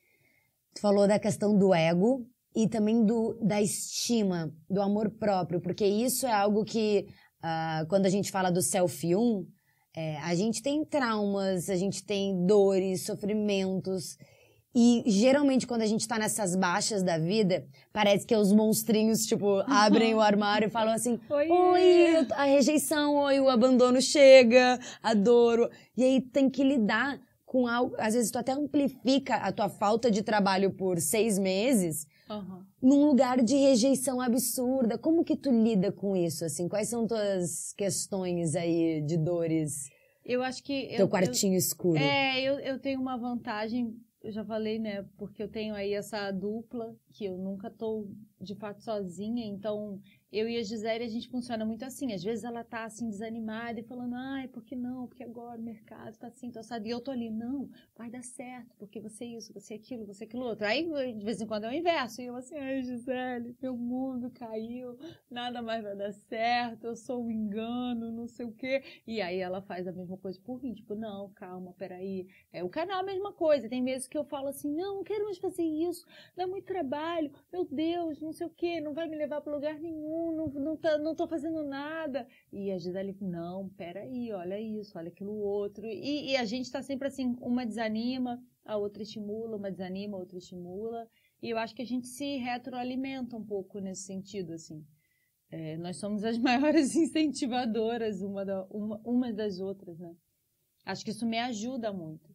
[SPEAKER 1] Tu falou da questão do ego e também do, da estima, do amor próprio. Porque isso é algo que, uh, quando a gente fala do self um, é, a gente tem traumas, a gente tem dores, sofrimentos... E, geralmente, quando a gente tá nessas baixas da vida, parece que os monstrinhos, tipo, abrem o armário e falam assim, oi, oi, a rejeição, oi, o abandono chega, a dor. E aí tem que lidar com algo, às vezes tu até amplifica a tua falta de trabalho por seis meses, uhum. num lugar de rejeição absurda. Como que tu lida com isso, assim? Quais são tuas questões aí de dores?
[SPEAKER 2] Eu acho que...
[SPEAKER 1] Teu
[SPEAKER 2] eu,
[SPEAKER 1] quartinho
[SPEAKER 2] eu,
[SPEAKER 1] escuro.
[SPEAKER 2] É, eu, eu tenho uma vantagem... Eu já falei, né, porque eu tenho aí essa dupla, que eu nunca tô, de fato, sozinha, então eu e a Gisele, a gente funciona muito assim, às vezes ela tá, assim, desanimada e falando, ai, por que não, porque agora o mercado tá assim, tô assado, e eu tô ali, não, vai dar certo, porque você isso, você aquilo, você aquilo outro, aí de vez em quando é o inverso, e eu assim, ai, Gisele, meu mundo caiu, nada mais vai dar certo, eu sou um engano, não sei o quê, e aí ela faz a mesma coisa por mim, tipo, não, calma, peraí, é, o canal é a mesma coisa, tem vezes que eu falo assim, não, não quero mais fazer isso, dá muito trabalho, meu Deus, não sei o quê, não vai me levar para lugar nenhum, não, não, tá, não tô fazendo nada. E a Gisele, não, peraí, olha isso, olha aquilo outro. E, e a gente tá sempre assim, uma desanima, a outra estimula, uma desanima, a outra estimula. E eu acho que a gente se retroalimenta um pouco nesse sentido, assim. É, nós somos as maiores incentivadoras uma, da, uma, uma das outras, né? Acho que isso me ajuda muito.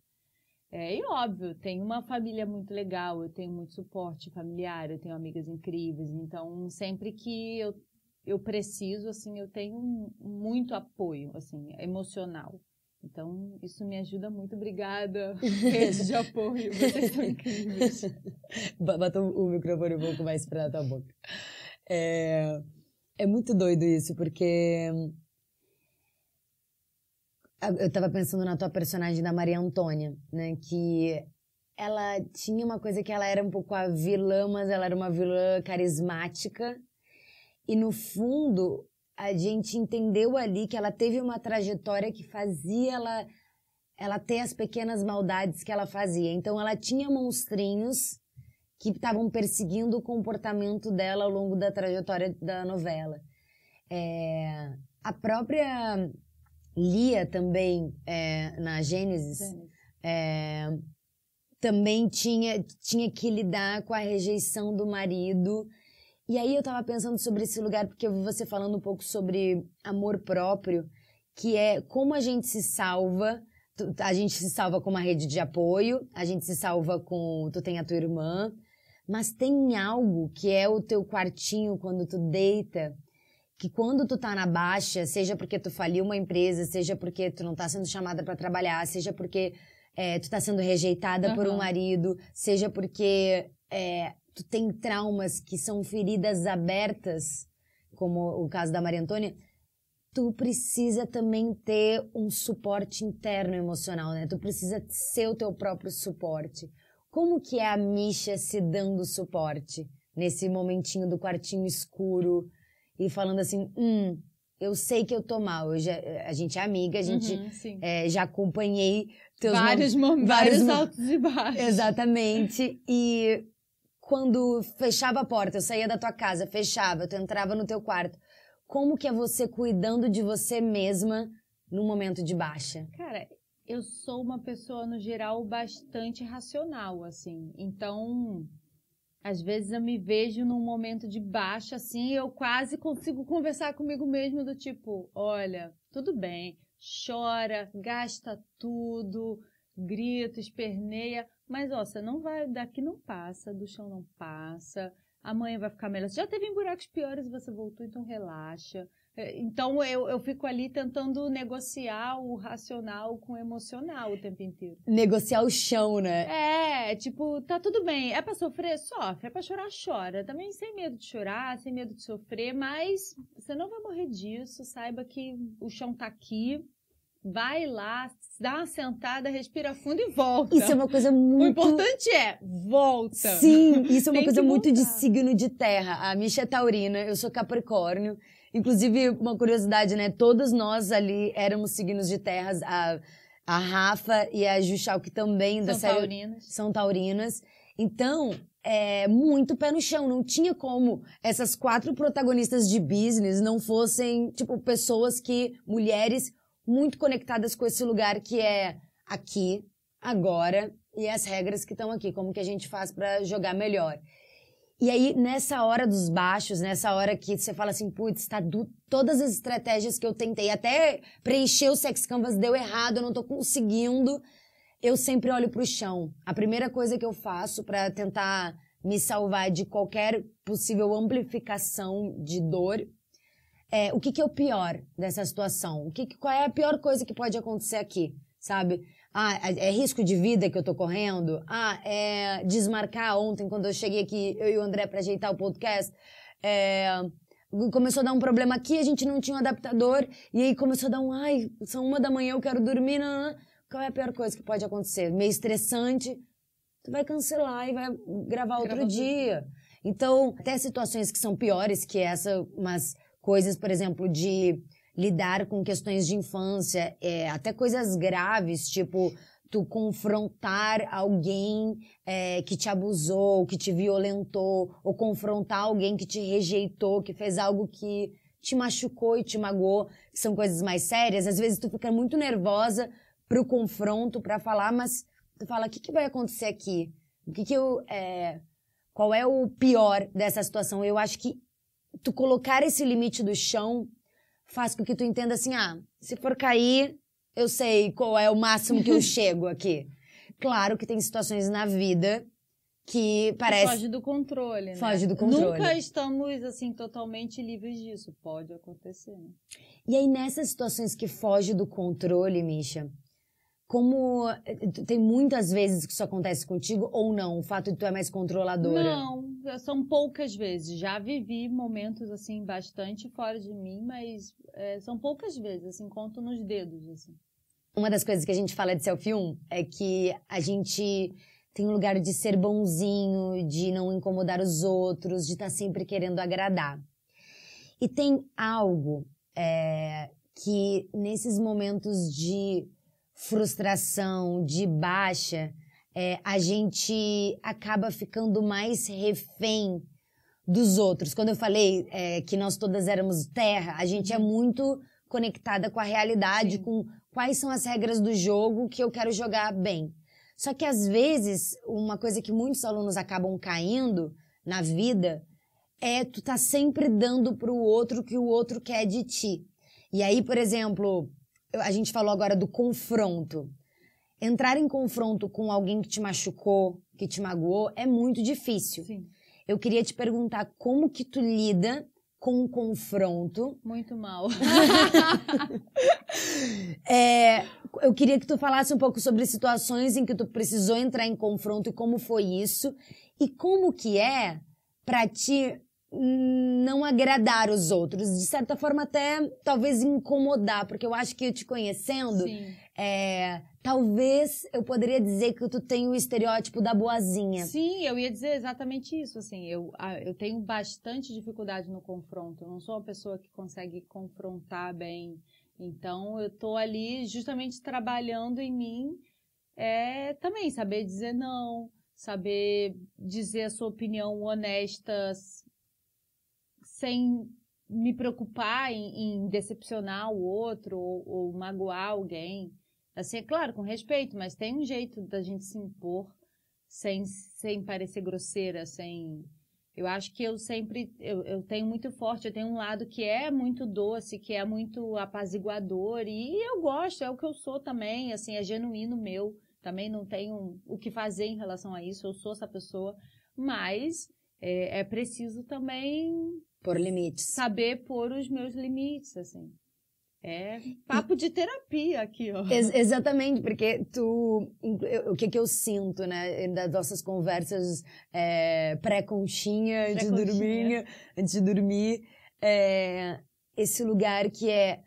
[SPEAKER 2] É, e óbvio, tenho uma família muito legal, eu tenho muito suporte familiar, eu tenho amigas incríveis, então sempre que eu, eu preciso, assim, eu tenho muito apoio, assim, emocional. Então, isso me ajuda muito. Obrigada, rede de apoio, vocês são incríveis.
[SPEAKER 1] Bota o microfone um pouco mais pra tua boca. É, é muito doido isso, porque... Eu tava pensando na tua personagem da Maria Antônia, né, que ela tinha uma coisa que ela era um pouco a vilã, mas ela era uma vilã carismática, e no fundo a gente entendeu ali que ela teve uma trajetória que fazia ela, ela ter as pequenas maldades que ela fazia. Então ela tinha monstrinhos que estavam perseguindo o comportamento dela ao longo da trajetória da novela. É, a própria... Lia também, é, na Gênesis, é, também tinha, tinha que lidar com a rejeição do marido. E aí eu tava pensando sobre esse lugar, porque eu vi você falando um pouco sobre amor próprio, que é como a gente se salva. Tu, a gente se salva com uma rede de apoio, a gente se salva com... Tu tem a tua irmã, mas tem algo que é o teu quartinho quando tu deita, que quando tu tá na baixa, seja porque tu faliu uma empresa, seja porque tu não tá sendo chamada pra trabalhar, seja porque é, tu tá sendo rejeitada uhum. por um marido, seja porque é, tu tem traumas que são feridas abertas, como o caso da Maria Antônia, tu precisa também ter um suporte interno emocional, né? Tu precisa ser o teu próprio suporte. Como que é a Misha se dando suporte nesse momentinho do quartinho escuro, e falando assim, hum, eu sei que eu tô mal, eu já, a gente é amiga, a gente uhum, é, já acompanhei teus
[SPEAKER 2] vários momentos, vários altos e baixos.
[SPEAKER 1] Exatamente, e quando fechava a porta, eu saía da tua casa, fechava, tu entrava no teu quarto, como que é você cuidando de você mesma num momento de baixa?
[SPEAKER 2] Cara, eu sou uma pessoa, no geral, bastante racional, assim, então... Às vezes eu me vejo num momento de baixa, assim, eu quase consigo conversar comigo mesmo do tipo, olha, tudo bem, chora, gasta tudo, grita, esperneia, mas ó, você não vai, daqui não passa, do chão não passa, amanhã vai ficar melhor. Você já teve em buracos piores e você voltou, então relaxa. Então, eu, eu fico ali tentando negociar o racional com o emocional o tempo inteiro.
[SPEAKER 1] Negociar o chão, né?
[SPEAKER 2] É, tipo, tá tudo bem. É pra sofrer? Sofre. É pra chorar? Chora. Também sem medo de chorar, sem medo de sofrer, mas você não vai morrer disso. Saiba que o chão tá aqui. Vai lá, dá uma sentada, respira fundo e volta.
[SPEAKER 1] Isso é uma coisa muito...
[SPEAKER 2] O importante é, volta.
[SPEAKER 1] Sim, isso é uma
[SPEAKER 2] Tem
[SPEAKER 1] coisa
[SPEAKER 2] que
[SPEAKER 1] muito de
[SPEAKER 2] voltar.
[SPEAKER 1] signo de terra. A Misha é taurina, eu sou capricórnio. Inclusive, uma curiosidade, né? Todos nós ali éramos signos de terras. A, a Rafa e a Juchal, que também da
[SPEAKER 2] São
[SPEAKER 1] série...
[SPEAKER 2] taurinas.
[SPEAKER 1] São taurinas. Então, é muito pé no chão. Não tinha como essas quatro protagonistas de business não fossem, tipo, pessoas que... Mulheres muito conectadas com esse lugar que é aqui, agora, e as regras que estão aqui. Como que a gente faz pra jogar melhor. E aí, nessa hora dos baixos, nessa hora que você fala assim, putz, tá do... todas as estratégias que eu tentei, até preencher o sex canvas deu errado, eu não tô conseguindo, eu sempre olho pro chão. A primeira coisa que eu faço pra tentar me salvar de qualquer possível amplificação de dor é o que que é o pior dessa situação? O que, qual é a pior coisa que pode acontecer aqui, sabe? Ah, é risco de vida que eu tô correndo? Ah, é desmarcar ontem, quando eu cheguei aqui, eu e o André, pra ajeitar o podcast, é, começou a dar um problema aqui, a gente não tinha um adaptador, e aí começou a dar um, ai, são uma da manhã, eu quero dormir, não, não, não. Qual é a pior coisa que pode acontecer? Meio estressante, tu vai cancelar e vai gravar outro
[SPEAKER 2] Grava
[SPEAKER 1] dia. Então, até situações que são piores que essa, mas coisas, por exemplo, de lidar com questões de infância, é, até coisas graves, tipo, tu confrontar alguém é, que te abusou, que te violentou, ou confrontar alguém que te rejeitou, que fez algo que te machucou e te magoou, que são coisas mais sérias. Às vezes tu fica muito nervosa pro confronto, pra falar, mas tu fala, o que que vai acontecer aqui? O que que eu... É, qual é o pior dessa situação? Eu acho que tu colocar esse limite do chão faz com que tu entenda assim, ah, se for cair, eu sei qual é o máximo que eu chego aqui. Claro que tem situações na vida que parece...
[SPEAKER 2] Foge do controle, né?
[SPEAKER 1] Foge do controle.
[SPEAKER 2] Nunca estamos, assim, totalmente livres disso. Pode acontecer, né?
[SPEAKER 1] E aí, nessas situações que foge do controle, Misha, como... Tem muitas vezes que isso acontece contigo ou não? O fato de tu é mais controladora?
[SPEAKER 2] Não, são poucas vezes. Já vivi momentos, assim, bastante fora de mim, mas é, são poucas vezes, assim, conto nos dedos, assim.
[SPEAKER 1] Uma das coisas que a gente fala de Selfie um é que a gente tem um lugar de ser bonzinho, de não incomodar os outros, de estar sempre querendo agradar. E tem algo é, que nesses momentos de frustração, de baixa, é, a gente acaba ficando mais refém dos outros. Quando eu falei é, que nós todas éramos terra, a gente é muito conectada com a realidade,
[SPEAKER 2] Sim.
[SPEAKER 1] com quais são as regras do jogo que eu quero jogar bem. Só que às vezes, uma coisa que muitos alunos acabam caindo na vida é tu tá sempre dando pro outro o que o outro quer de ti. E aí, por exemplo, a gente falou agora do confronto. Entrar em confronto com alguém que te machucou, que te magoou, é muito difícil.
[SPEAKER 2] Sim.
[SPEAKER 1] Eu queria te perguntar como que tu lida com o confronto.
[SPEAKER 2] Muito mal.
[SPEAKER 1] É, eu queria que tu falasse um pouco sobre situações em que tu precisou entrar em confronto e como foi isso. E como que é pra ti não agradar os outros. De certa forma até, talvez incomodar. Porque eu acho que eu te conhecendo, é, talvez eu poderia dizer que tu tem o estereótipo da boazinha.
[SPEAKER 2] Sim, eu ia dizer exatamente isso, assim, eu, eu tenho bastante dificuldade no confronto, eu não sou uma pessoa que consegue confrontar bem, então eu tô ali justamente trabalhando em mim, é, também saber dizer não, saber dizer a sua opinião honesta, sem me preocupar em, em decepcionar o outro ou, ou magoar alguém. Assim, é claro, com respeito, mas tem um jeito da gente se impor sem, sem parecer grosseira, sem... Eu acho que eu sempre, eu, eu tenho muito forte, eu tenho um lado que é muito doce, que é muito apaziguador, e eu gosto, é o que eu sou também, assim, é genuíno meu, também não tenho o que fazer em relação a isso, eu sou essa pessoa, mas é, é preciso também...
[SPEAKER 1] Pôr limites.
[SPEAKER 2] Saber pôr os meus limites, assim. É papo de terapia aqui, ó.
[SPEAKER 1] Ex exatamente, porque tu... O que que eu sinto, né? Das nossas conversas é, pré-conchinha, antes de dormir, antes de dormir. É, esse lugar que é...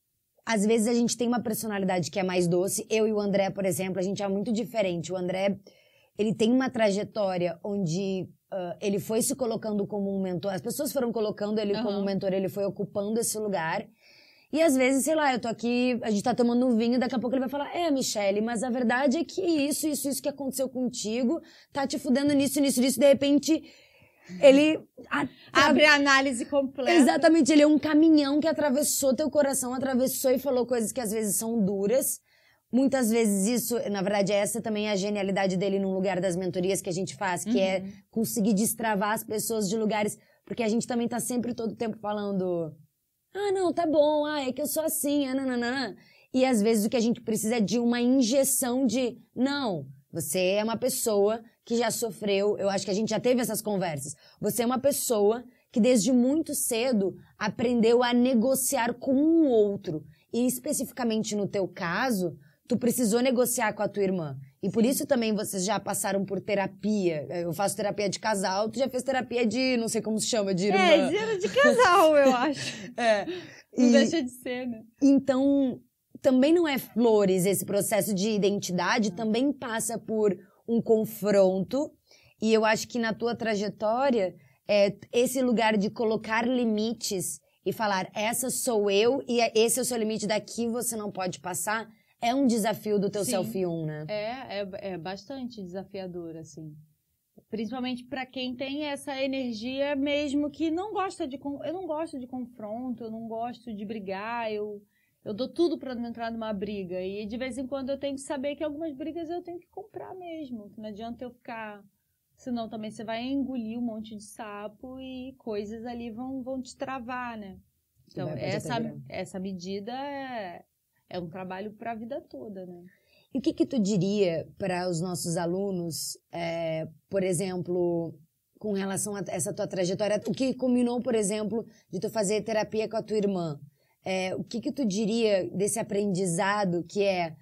[SPEAKER 1] Às vezes a gente tem uma personalidade que é mais doce. Eu e o André, por exemplo, a gente é muito diferente. O André, ele tem uma trajetória onde... Uh, ele foi se colocando como um mentor. As pessoas foram colocando ele uhum. como um mentor. Ele foi ocupando esse lugar. E às vezes, sei lá, eu tô aqui, a gente tá tomando um vinho, daqui a pouco ele vai falar, é, Michele, mas a verdade é que isso, isso, isso que aconteceu contigo tá te fudendo nisso, nisso, nisso. De repente, ele... A,
[SPEAKER 2] abre a análise completa.
[SPEAKER 1] Exatamente, ele é um caminhão que atravessou teu coração, atravessou e falou coisas que às vezes são duras. Muitas vezes isso, na verdade, essa também é a genialidade dele num lugar das mentorias que a gente faz, que uhum. é conseguir destravar as pessoas de lugares, porque a gente também tá sempre todo tempo falando... Ah, não, tá bom, ah, é que eu sou assim, ah, nananana. E às vezes o que a gente precisa é de uma injeção de, não, você é uma pessoa que já sofreu, eu acho que a gente já teve essas conversas, você é uma pessoa que desde muito cedo aprendeu a negociar com um outro. E especificamente no teu caso, tu precisou negociar com a tua irmã. E por isso também vocês já passaram por terapia. Eu faço terapia de casal, tu já fez terapia de, não sei como se chama, de irmã.
[SPEAKER 2] É, de casal, eu acho.
[SPEAKER 1] É.
[SPEAKER 2] Não
[SPEAKER 1] E,
[SPEAKER 2] deixa de ser, né?
[SPEAKER 1] Então, também não é flores esse processo de identidade, ah. também passa por um confronto. E eu acho que na tua trajetória, é, esse lugar de colocar limites e falar, essa sou eu e esse é o seu limite, daqui você não pode passar... É um desafio do teu selfie um, né?
[SPEAKER 2] É, é, é bastante desafiador, assim. Principalmente para quem tem essa energia mesmo que não gosta de... Eu não gosto de confronto, eu não gosto de brigar, eu, eu dou tudo para não entrar numa briga. E de vez em quando eu tenho que saber que algumas brigas eu tenho que comprar mesmo. Que não adianta eu ficar... Senão também você vai engolir um monte de sapo e coisas ali vão, vão te travar, né? Então, essa, essa medida é... É um trabalho para a vida toda, né?
[SPEAKER 1] E o que que tu diria para os nossos alunos, é, por exemplo, com relação a essa tua trajetória, o que culminou, por exemplo, de tu fazer terapia com a tua irmã? É, o que que tu diria desse aprendizado que é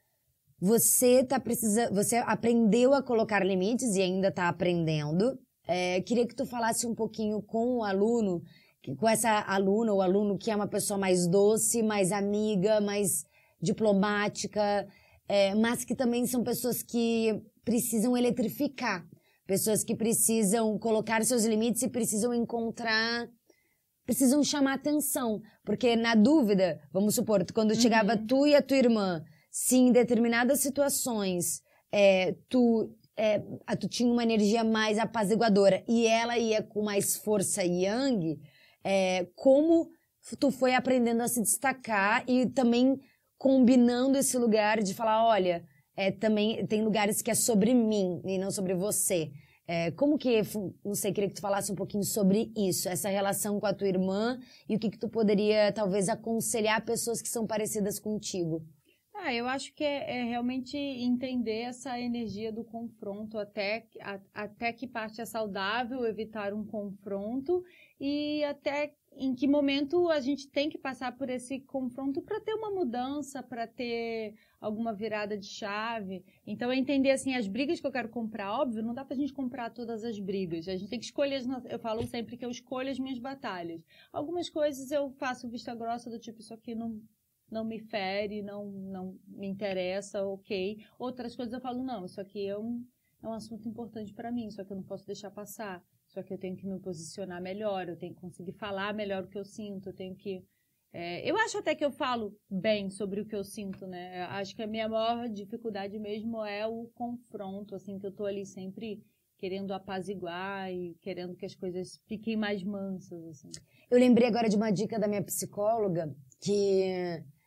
[SPEAKER 1] você tá precisando, você aprendeu a colocar limites e ainda está aprendendo. É, queria que tu falasse um pouquinho com o aluno, com essa aluna ou aluno que é uma pessoa mais doce, mais amiga, mais diplomática, é, mas que também são pessoas que precisam eletrificar, pessoas que precisam colocar seus limites e precisam encontrar, precisam chamar atenção, porque na dúvida, vamos supor, quando uhum. chegava tu e a tua irmã, se em determinadas situações é, tu... É, tu tinha uma energia mais apaziguadora e ela ia com mais força yang, é, como tu foi aprendendo a se destacar e também combinando esse lugar de falar, olha, é, também tem lugares que é sobre mim e não sobre você. É, como que, não sei, queria que tu falasse um pouquinho sobre isso, essa relação com a tua irmã e o que que tu poderia, talvez, aconselhar pessoas que são parecidas contigo.
[SPEAKER 2] Ah, eu acho que é, é realmente entender essa energia do confronto, até, a, até que parte é saudável evitar um confronto e até em que momento a gente tem que passar por esse confronto para ter uma mudança, para ter alguma virada de chave. Então, é entender, assim, as brigas que eu quero comprar, óbvio, não dá pra gente comprar todas as brigas. A gente tem que escolher, as nossas... eu falo sempre que eu escolho as minhas batalhas. Algumas coisas eu faço vista grossa do tipo, isso aqui não... não me fere, não, não me interessa, ok. Outras coisas eu falo, não, isso aqui é um, é um assunto importante para mim, isso aqui eu não posso deixar passar, isso aqui eu tenho que me posicionar melhor, eu tenho que conseguir falar melhor o que eu sinto, eu tenho que... É, eu acho até que eu falo bem sobre o que eu sinto, né? Eu acho que a minha maior dificuldade mesmo é o confronto, assim, que eu tô ali sempre querendo apaziguar e querendo que as coisas fiquem mais mansas, assim.
[SPEAKER 1] Eu lembrei agora de uma dica da minha psicóloga, que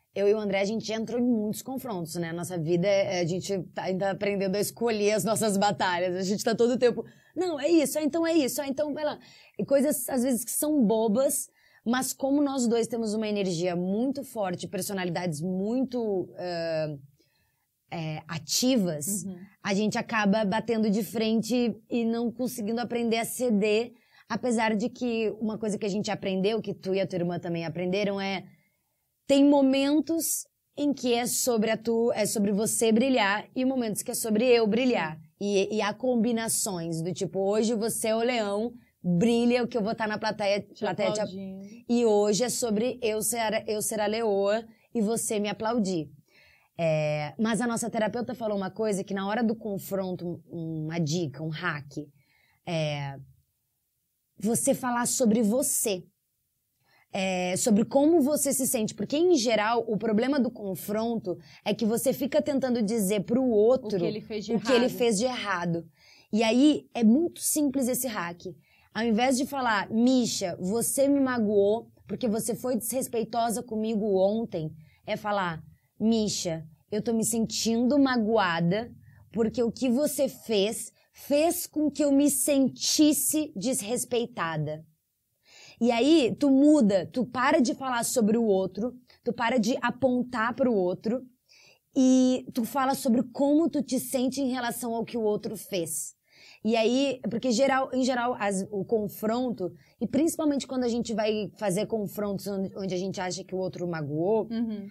[SPEAKER 1] eu e o André, a gente entrou em muitos confrontos, né? Nossa vida, é, a gente tá ainda aprendendo a escolher as nossas batalhas. A gente tá todo o tempo, não, é isso, ah, então é isso, ah, então vai lá. E coisas, às vezes, que são bobas, mas como nós dois temos uma energia muito forte, personalidades muito uh, é, ativas, uhum. a gente acaba batendo de frente e não conseguindo aprender a ceder, apesar de que uma coisa que a gente aprendeu, que tu e a tua irmã também aprenderam, é tem momentos em que é sobre, a tu, é sobre você brilhar e momentos que é sobre eu brilhar. E, e há combinações do tipo, hoje você é o leão, brilha o que eu vou estar na plateia.
[SPEAKER 2] Te
[SPEAKER 1] plateia te, e hoje é sobre eu ser, eu ser a leoa e você me aplaudir. É, mas a nossa terapeuta falou uma coisa que na hora do confronto, uma dica, um hack, é você falar sobre você. É, sobre como você se sente, porque em geral o problema do confronto é que você fica tentando dizer pro outro
[SPEAKER 2] o que ele fez de,
[SPEAKER 1] o
[SPEAKER 2] errado.
[SPEAKER 1] Que ele fez de errado. E aí é muito simples esse hack. Ao invés de falar, Misha, você me magoou porque você foi desrespeitosa comigo ontem, é falar, Misha, eu tô me sentindo magoada porque o que você fez fez com que eu me sentisse desrespeitada. E aí, tu muda, tu para de falar sobre o outro, tu para de apontar pro outro e tu fala sobre como tu te sente em relação ao que o outro fez. E aí, porque geral, em geral as, o confronto, e principalmente quando a gente vai fazer confrontos onde, onde a gente acha que o outro magoou,
[SPEAKER 2] uhum.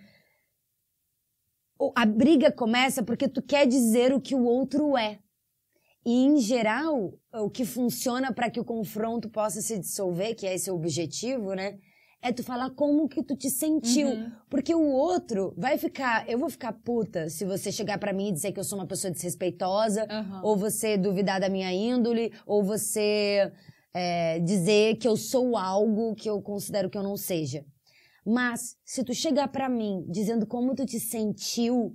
[SPEAKER 1] a briga começa porque tu quer dizer o que o outro é. E, em geral, o que funciona para que o confronto possa se dissolver, que é esse o objetivo, né? É tu falar como que tu te sentiu.
[SPEAKER 2] Uhum.
[SPEAKER 1] Porque o outro vai ficar... Eu vou ficar puta se você chegar pra mim e dizer que eu sou uma pessoa desrespeitosa,
[SPEAKER 2] uhum.
[SPEAKER 1] ou você duvidar da minha índole, ou você é, dizer que eu sou algo que eu considero que eu não seja. Mas, se tu chegar pra mim dizendo como tu te sentiu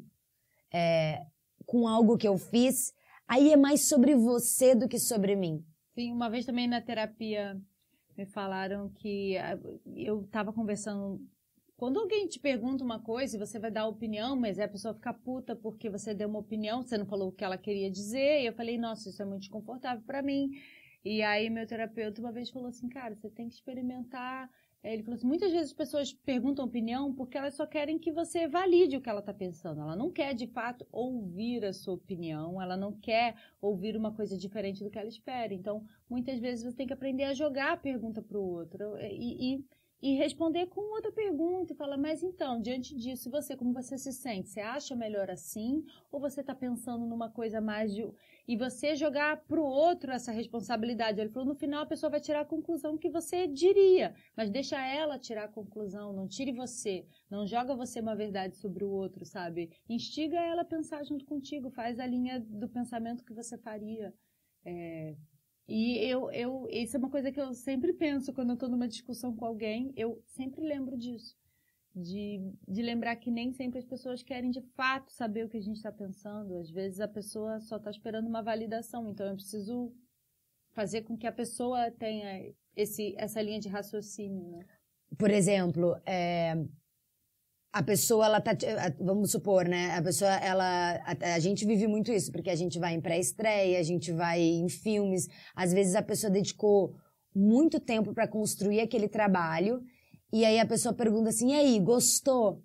[SPEAKER 1] é, com algo que eu fiz... Aí é mais sobre você do que sobre mim.
[SPEAKER 2] Sim, uma vez também na terapia me falaram que eu estava conversando... Quando alguém te pergunta uma coisa e você vai dar opinião, mas a pessoa fica puta porque você deu uma opinião, você não falou o que ela queria dizer, e eu falei, nossa, isso é muito desconfortável para mim. E aí meu terapeuta uma vez falou assim, cara, você tem que experimentar... Ele falou assim, muitas vezes as pessoas perguntam opinião porque elas só querem que você valide o que ela está pensando. Ela não quer, de fato, ouvir a sua opinião. Ela não quer ouvir uma coisa diferente do que ela espera. Então, muitas vezes você tem que aprender a jogar a pergunta para o outro e, e, e responder com outra pergunta. E falar, mas então, diante disso, você, como você se sente? Você acha melhor assim? Ou você está pensando numa coisa mais de... E você jogar para o outro essa responsabilidade. Ele falou, no final a pessoa vai tirar a conclusão que você diria, mas deixa ela tirar a conclusão, não tire você, não joga você uma verdade sobre o outro, sabe? Instiga ela a pensar junto contigo, faz a linha do pensamento que você faria. É... E eu, eu, isso é uma coisa que eu sempre penso quando eu estou numa discussão com alguém, eu sempre lembro disso. De, de lembrar que nem sempre as pessoas querem de fato saber o que a gente está pensando. Às vezes a pessoa só está esperando uma validação, então eu preciso fazer com que a pessoa tenha esse, essa linha de raciocínio, né?
[SPEAKER 1] Por exemplo, é, a pessoa, ela tá, vamos supor, né, a pessoa, ela, a, a gente vive muito isso, porque a gente vai em pré-estreia, a gente vai em filmes, às vezes a pessoa dedicou muito tempo para construir aquele trabalho. E aí a pessoa pergunta assim, e aí, gostou?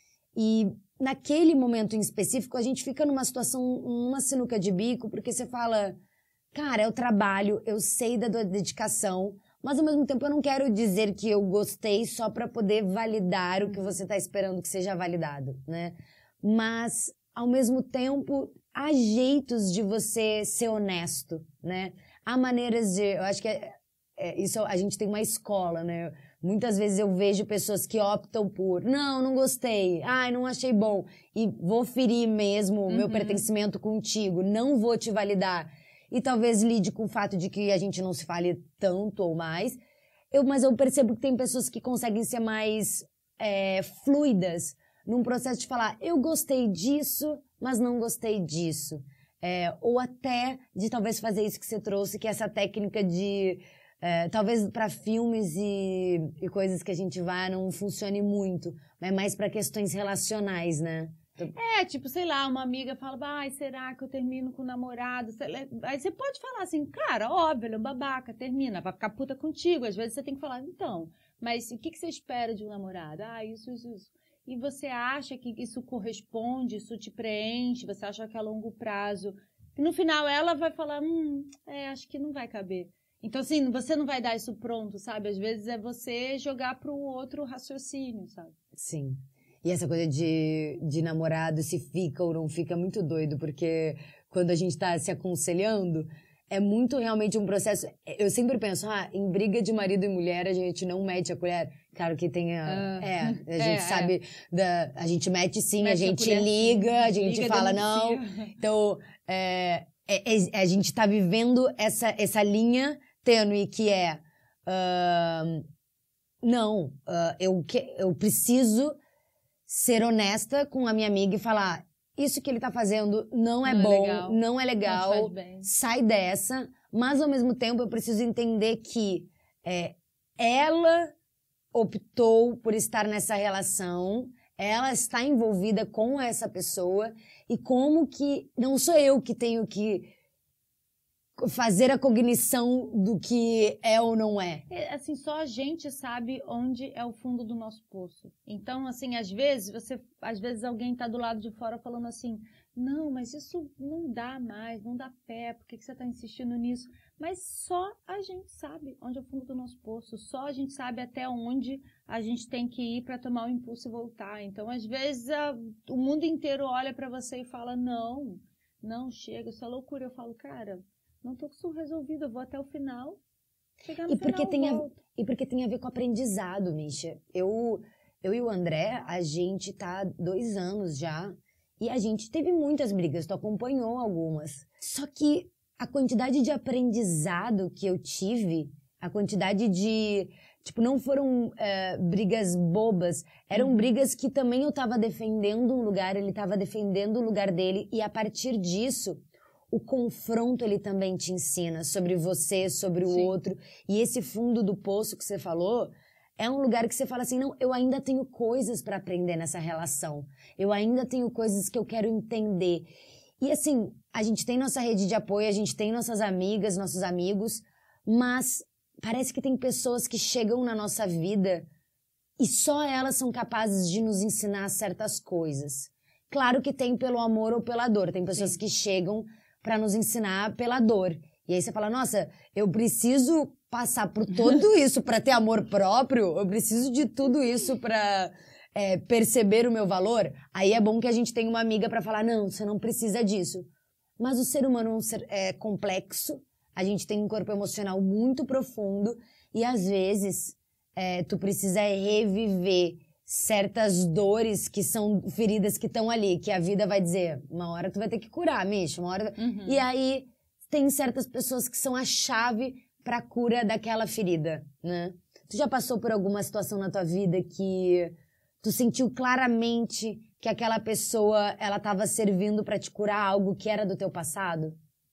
[SPEAKER 1] E naquele momento em específico, a gente fica numa situação, numa sinuca de bico, porque você fala, cara, é o trabalho, eu sei da dedicação, mas ao mesmo tempo eu não quero dizer que eu gostei só para poder validar o que você está esperando que seja validado, né? Mas, ao mesmo tempo, há jeitos de você ser honesto, né? Há maneiras de... Eu acho que é, é, isso a gente tem uma escola, né? Muitas vezes eu vejo pessoas que optam por, não, não gostei, ai, não achei bom, e vou ferir mesmo o meu
[SPEAKER 2] Uhum.
[SPEAKER 1] pertencimento contigo, não vou te validar. E talvez lide com o fato de que a gente não se fale tanto ou mais. Eu, mas eu percebo que tem pessoas que conseguem ser mais é, fluidas num processo de falar, eu gostei disso, mas não gostei disso. É, ou até de talvez fazer isso que você trouxe, que é essa técnica de... É, talvez para filmes e, e coisas que a gente vá não funcione muito, mas mais para questões relacionais, né?
[SPEAKER 2] É, tipo, sei lá, uma amiga fala, ai, será que eu termino com o namorado? Aí você pode falar assim, cara, óbvio, ele é um babaca, termina, vai ficar puta contigo. Às vezes você tem que falar, então, mas o que, que você espera de um namorado? Ah, isso, isso, isso. E você acha que isso corresponde, isso te preenche, você acha que é a longo prazo. E no final ela vai falar, hum, é, acho que não vai caber. Então, assim, você não vai dar isso pronto, sabe? Às vezes é você jogar para o outro raciocínio, sabe?
[SPEAKER 1] Sim. E essa coisa de, de namorado, se fica ou não fica, é muito doido, porque quando a gente tá se aconselhando, é muito realmente um processo... Eu sempre penso, ah, em briga de marido e mulher, a gente não mete a colher. Claro que tem a... Uh, é, a gente é, sabe... É. Da, a gente mete sim, mete a gente a liga, sim. a gente liga, fala denuncia. Não. Então, é, é, é, a gente tá vivendo essa, essa linha tênue que é... Uh, não, uh, eu, que, eu preciso... ser honesta com a minha amiga e falar, isso que ele tá fazendo não é não bom, é legal. não é legal, não sai dessa, mas ao mesmo tempo eu preciso entender que é, ela optou por estar nessa relação, ela está envolvida com essa pessoa e como que não sou eu que tenho que fazer a cognição do que é ou não é.
[SPEAKER 2] é. Assim, só a gente sabe onde é o fundo do nosso poço. Então, assim, às vezes, você, às vezes alguém tá do lado de fora falando assim, não, mas isso não dá mais, não dá pé, por que, que você tá insistindo nisso? Mas só a gente sabe onde é o fundo do nosso poço, só a gente sabe até onde a gente tem que ir para tomar o impulso e voltar. Então, às vezes, a, o mundo inteiro olha para você e fala, não, não, chega, isso é loucura. Eu falo, cara... não tô com isso resolvido, eu vou até o final. Chegar no
[SPEAKER 1] e porque
[SPEAKER 2] final,
[SPEAKER 1] tem
[SPEAKER 2] a,
[SPEAKER 1] E porque tem a ver com aprendizado, Misha. Eu, eu e o André, a gente tá há dois anos já. E a gente teve muitas brigas, tu acompanhou algumas. Só que a quantidade de aprendizado que eu tive, a quantidade de... Tipo, não foram é, brigas bobas. Eram uhum. brigas que também eu tava defendendo um lugar, ele tava defendendo o lugar dele. E a partir disso... o confronto, ele também te ensina sobre você, sobre o Sim. outro. E esse fundo do poço que você falou, é um lugar que você fala assim, não, eu ainda tenho coisas para aprender nessa relação. Eu ainda tenho coisas que eu quero entender. E assim, a gente tem nossa rede de apoio, a gente tem nossas amigas, nossos amigos, mas parece que tem pessoas que chegam na nossa vida e só elas são capazes de nos ensinar certas coisas. Claro que tem pelo amor ou pela dor. Tem pessoas Sim. que chegam... para nos ensinar pela dor. E aí você fala, nossa, eu preciso passar por tudo isso para ter amor próprio? Eu preciso de tudo isso para é, perceber o meu valor? Aí é bom que a gente tenha uma amiga para falar, não, você não precisa disso. Mas o ser humano é um ser é, complexo, a gente tem um corpo emocional muito profundo e às vezes é, tu precisa reviver certas dores que são feridas que estão ali, que a vida vai dizer, uma hora tu vai ter que curar, Misha, uma hora... Uhum. E aí, tem certas pessoas que são a chave pra cura daquela ferida, né? Tu já passou por alguma situação na tua vida que tu sentiu claramente que aquela pessoa, ela tava servindo pra te curar algo que era do teu passado?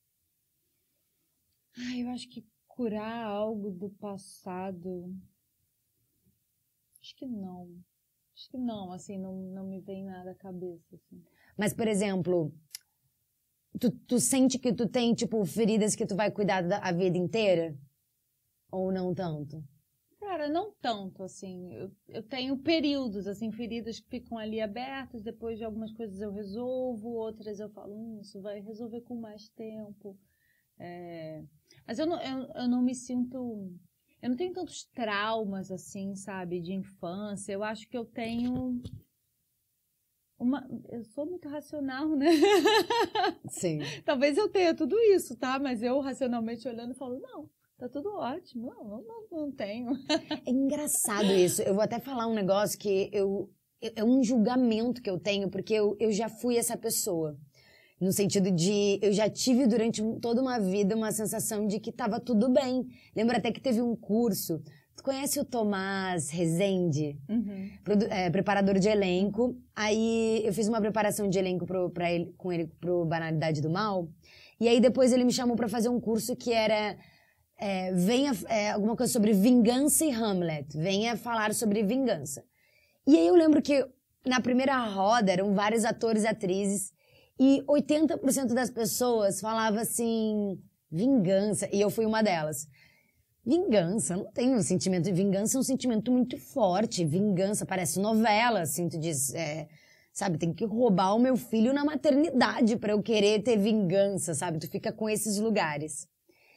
[SPEAKER 2] Ai, eu acho que curar algo do passado... Acho que não. Acho que não, assim, não, não me vem nada à cabeça, assim.
[SPEAKER 1] Mas, por exemplo, tu, tu sente que tu tem, tipo, feridas que tu vai cuidar da a vida inteira? Ou não tanto?
[SPEAKER 2] Cara, não tanto, assim. Eu, eu tenho períodos, assim, feridas que ficam ali abertas, depois de algumas coisas eu resolvo, outras eu falo, hum, isso vai resolver com mais tempo. É... Mas eu não, eu, eu não me sinto... Eu não tenho tantos traumas, assim, sabe, de infância. Eu acho que eu tenho uma... Eu sou muito racional, né?
[SPEAKER 1] Sim.
[SPEAKER 2] Talvez eu tenha tudo isso, tá? Mas eu, racionalmente olhando, falo, não, tá tudo ótimo. Não, não, não, não tenho.
[SPEAKER 1] É engraçado isso. Eu vou até falar um negócio que eu... É um julgamento que eu tenho, porque eu, eu já fui essa pessoa. No sentido de, eu já tive durante toda uma vida uma sensação de que tava tudo bem. Lembro até que teve um curso, tu conhece o Tomás Rezende?
[SPEAKER 2] Uhum.
[SPEAKER 1] É, preparador de elenco. Aí eu fiz uma preparação de elenco pro, pra ele, com ele pro Banalidade do Mal. E aí depois ele me chamou pra fazer um curso que era é, venha é, alguma coisa sobre vingança e Hamlet. Venha falar sobre vingança. E aí eu lembro que na primeira roda eram vários atores e atrizes e oitenta por cento das pessoas falavam assim, vingança. E eu fui uma delas. Vingança, não tenho um sentimento de vingança, é um sentimento muito forte. Vingança, parece novela, assim, tu diz, é, sabe, tem que roubar o meu filho na maternidade pra eu querer ter vingança, sabe? Tu fica com esses lugares.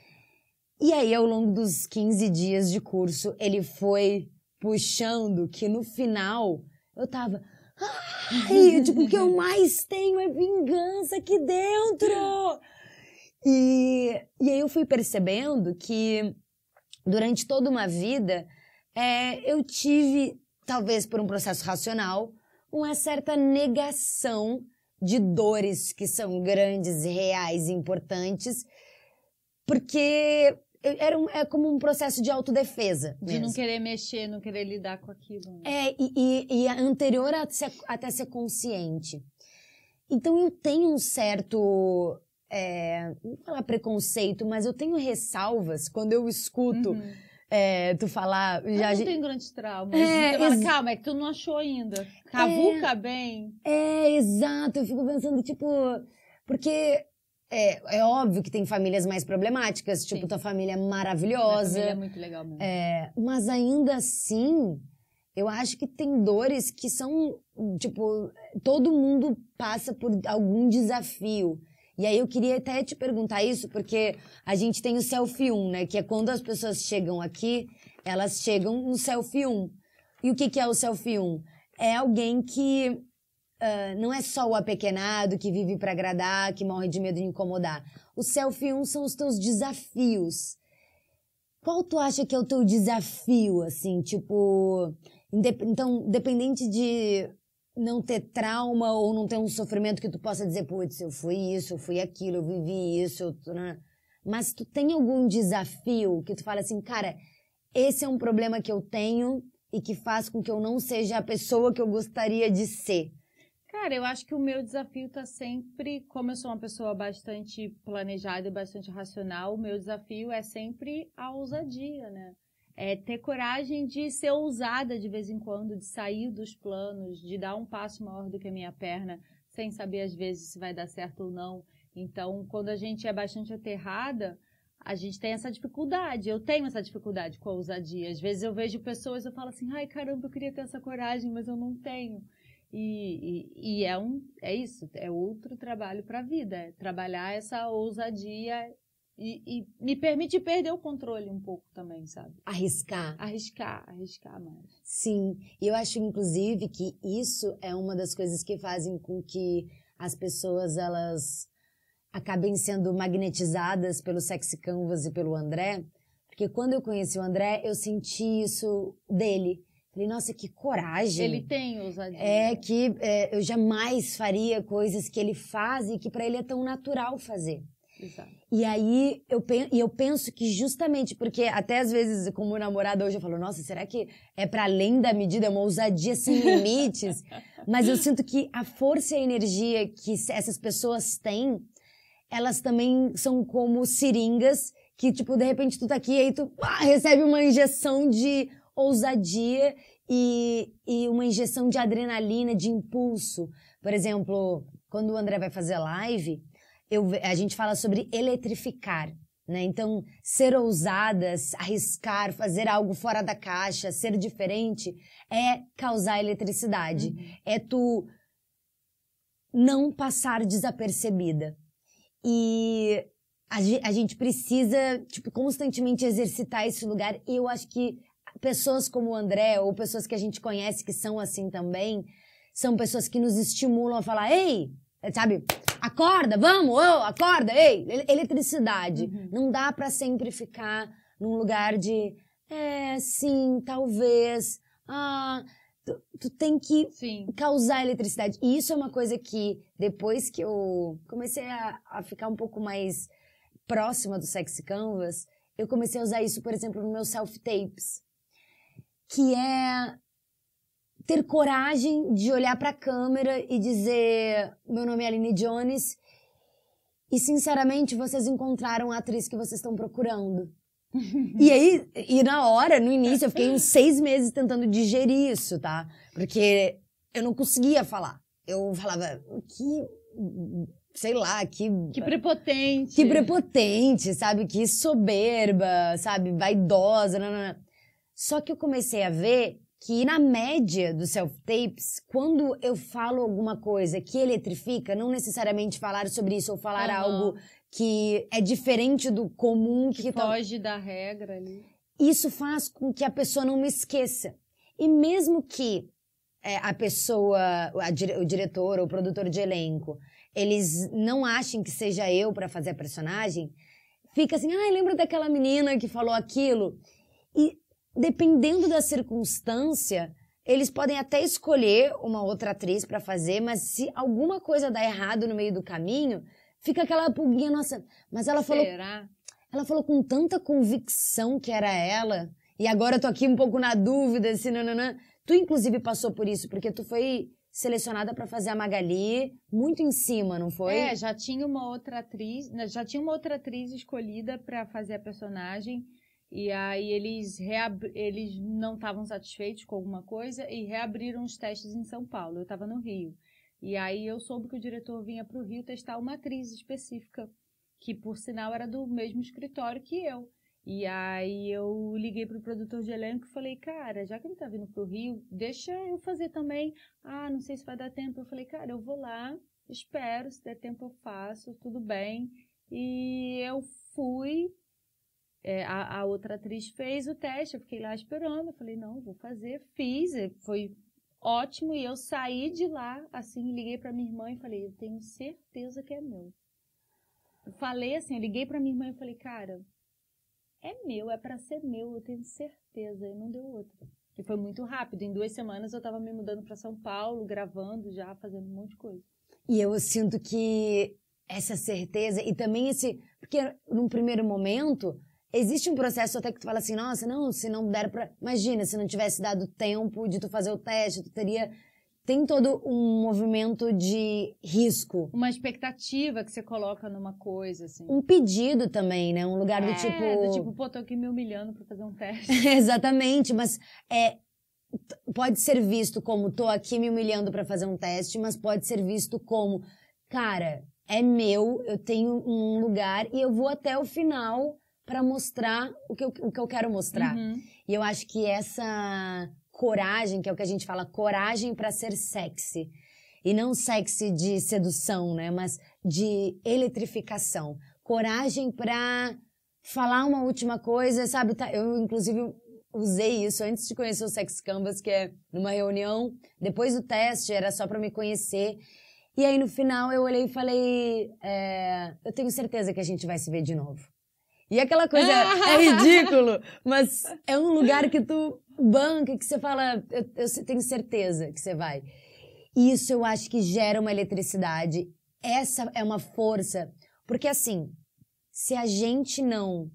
[SPEAKER 1] E aí, ao longo dos quinze dias de curso, ele foi puxando que no final eu tava... Ai, tipo, o que eu mais tenho é vingança aqui dentro! E, e aí eu fui percebendo que... Durante toda uma vida, é, eu tive, talvez por um processo racional, uma certa negação de dores que são grandes, reais e importantes, porque era um, é como um processo de autodefesa.
[SPEAKER 2] De
[SPEAKER 1] mesmo.
[SPEAKER 2] não querer mexer, não querer lidar com aquilo. Né?
[SPEAKER 1] É, e, e, e anterior a ser, até ser consciente. Então eu tenho um certo... É, não vou falar preconceito, mas eu tenho ressalvas quando eu escuto
[SPEAKER 2] uhum.
[SPEAKER 1] é, tu falar... Já,
[SPEAKER 2] eu não tenho grandes traumas.
[SPEAKER 1] É,
[SPEAKER 2] fala,
[SPEAKER 1] ex...
[SPEAKER 2] calma, é que tu não achou ainda. Cavuca
[SPEAKER 1] é,
[SPEAKER 2] bem.
[SPEAKER 1] É, exato. Eu fico pensando, tipo... Porque é, é óbvio que tem famílias mais problemáticas. Tipo, Sim. tua família é maravilhosa.
[SPEAKER 2] Minha família é muito legal mesmo.
[SPEAKER 1] É, mas ainda assim... Eu acho que tem dores que são... Tipo, todo mundo passa por algum desafio. E aí eu queria até te perguntar isso, porque a gente tem o Selfie um, né? Que é quando as pessoas chegam aqui, elas chegam no Selfie um. E o que, que é o Selfie um? É alguém que uh, não é só o apequenado, que vive pra agradar, que morre de medo de incomodar. O Selfie um são os teus desafios. Qual tu acha que é o teu desafio, assim? Tipo, indep- então, independente de... não ter trauma ou não ter um sofrimento que tu possa dizer, putz, eu fui isso, eu fui aquilo, eu vivi isso, eu... né? Mas tu tem algum desafio que tu fala assim, cara, esse é um problema que eu tenho e que faz com que eu não seja a pessoa que eu gostaria de ser?
[SPEAKER 2] Cara, eu acho que o meu desafio tá sempre, como eu sou uma pessoa bastante planejada e bastante racional, o meu desafio é sempre a ousadia, né? É ter coragem de ser ousada de vez em quando, de sair dos planos, de dar um passo maior do que a minha perna, sem saber às vezes se vai dar certo ou não. Então, quando a gente é bastante aterrada, a gente tem essa dificuldade. Eu tenho essa dificuldade com a ousadia. Às vezes eu vejo pessoas, eu falo assim, ai caramba, eu queria ter essa coragem, mas eu não tenho. E, e, e é, um, é isso, é outro trabalho para a vida, é trabalhar essa ousadia e, e me permite perder o controle um pouco também, sabe?
[SPEAKER 1] Arriscar.
[SPEAKER 2] Arriscar, arriscar mais.
[SPEAKER 1] Sim, e eu acho inclusive que isso é uma das coisas que fazem com que as pessoas, elas acabem sendo magnetizadas pelo Sexy Canvas e pelo André, porque quando eu conheci o André, eu senti isso dele. Falei, nossa, que coragem.
[SPEAKER 2] Ele tem ousadia.
[SPEAKER 1] É que é, eu jamais faria coisas que ele faz e que pra ele é tão natural fazer.
[SPEAKER 2] Exato.
[SPEAKER 1] E aí, eu, e eu penso que justamente porque até às vezes, como namorada hoje, eu falo, nossa, será que é pra além da medida, é uma ousadia sem limites? Mas eu sinto que a força e a energia que essas pessoas têm, elas também são como seringas que, tipo, de repente tu tá aqui e aí tu ah, recebe uma injeção de ousadia e, e uma injeção de adrenalina, de impulso. Por exemplo, quando o André vai fazer live, eu, a gente fala sobre eletrificar, né? Então, ser ousadas, arriscar, fazer algo fora da caixa, ser diferente, é causar eletricidade. Uhum. É tu não passar desapercebida. E a, a gente precisa, tipo, constantemente exercitar esse lugar. E eu acho que pessoas como o André, ou pessoas que a gente conhece que são assim também, são pessoas que nos estimulam a falar, ei, sabe, acorda, vamos, oh, acorda, ei, eletricidade. Uhum. Não dá pra sempre ficar num lugar de, é, sim, talvez, ah, tu, tu tem que sim. causar eletricidade. E isso é uma coisa que, depois que eu comecei a, a ficar um pouco mais próxima do Sexy Canvas, eu comecei a usar isso, por exemplo, no meu self-tapes, que é ter coragem de olhar para a câmera e dizer, meu nome é Aline Jones e, sinceramente, vocês encontraram a atriz que vocês estão procurando. E aí, e na hora, no início, eu fiquei uns seis meses tentando digerir isso, tá? Porque eu não conseguia falar. Eu falava, que, sei lá, que...
[SPEAKER 2] Que prepotente.
[SPEAKER 1] Que prepotente, sabe? Que soberba, sabe? Vaidosa, não, não, não. Só que eu comecei a ver que na média dos self-tapes, quando eu falo alguma coisa que eletrifica, não necessariamente falar sobre isso ou falar uhum. algo que é diferente do comum.
[SPEAKER 2] Que, que foge tá... da regra ali.
[SPEAKER 1] Isso faz com que a pessoa não me esqueça. E mesmo que é, a pessoa, a, o diretor ou o produtor de elenco, eles não achem que seja eu pra fazer a personagem, fica assim, ai, ah, lembra daquela menina que falou aquilo? E dependendo da circunstância, eles podem até escolher uma outra atriz pra fazer, mas se alguma coisa dá errado no meio do caminho, fica aquela pulguinha, nossa, mas ela falou...
[SPEAKER 2] Será?
[SPEAKER 1] Ela falou com tanta convicção que era ela, e agora eu tô aqui um pouco na dúvida, assim, nananã. Tu, inclusive, passou por isso, porque tu foi selecionada pra fazer a Magali muito em cima, não foi?
[SPEAKER 2] É, já tinha uma outra atriz, já tinha uma outra atriz escolhida pra fazer a personagem, e aí eles, reab... eles não estavam satisfeitos com alguma coisa e reabriram os testes em São Paulo. Eu estava no Rio. E aí eu soube que o diretor vinha para o Rio testar uma atriz específica, que por sinal era do mesmo escritório que eu. E aí eu liguei pro produtor de elenco e falei, cara, já que ele tá vindo pro Rio, deixa eu fazer também. Ah, não sei se vai dar tempo. Eu falei, cara, eu vou lá, espero, se der tempo eu faço, tudo bem. E eu fui... É, a, a outra atriz fez o teste, eu fiquei lá esperando, eu falei, não, vou fazer, fiz, foi ótimo, e eu saí de lá, assim, liguei pra minha irmã e falei, eu tenho certeza que é meu. Eu falei assim, eu liguei pra minha irmã e falei, cara, é meu, é pra ser meu, eu tenho certeza, e não deu outra. E foi muito rápido, em duas semanas eu tava me mudando pra São Paulo, gravando já, fazendo um monte de coisa.
[SPEAKER 1] E eu sinto que essa certeza, e também esse, porque num primeiro momento... Existe um processo até que tu fala assim, nossa, não, se não der pra... Imagina, se não tivesse dado tempo de tu fazer o teste, tu teria... Tem todo um movimento de risco.
[SPEAKER 2] Uma expectativa que você coloca numa coisa, assim.
[SPEAKER 1] Um pedido também, né? Um lugar do
[SPEAKER 2] é,
[SPEAKER 1] tipo...
[SPEAKER 2] É, do tipo, pô, tô aqui me humilhando pra fazer um teste.
[SPEAKER 1] Exatamente, mas é... Pode ser visto como, tô aqui me humilhando pra fazer um teste, mas pode ser visto como, cara, é meu, eu tenho um lugar e eu vou até o final... para mostrar o que, eu, o que eu quero mostrar.
[SPEAKER 2] Uhum.
[SPEAKER 1] E eu acho que essa coragem, que é o que a gente fala, coragem para ser sexy. E não sexy de sedução, né? Mas de eletrificação. Coragem para falar uma última coisa, sabe? Eu, inclusive, usei isso antes de conhecer o Sex Canvas, que é numa reunião. Depois do teste, era só para me conhecer. E aí, no final, eu olhei e falei, é, eu tenho certeza que a gente vai se ver de novo. E aquela coisa é ridículo, mas é um lugar que tu banca, que você fala, eu, eu tenho certeza que você vai. E isso eu acho que gera uma eletricidade. Essa é uma força. Porque assim, se a gente não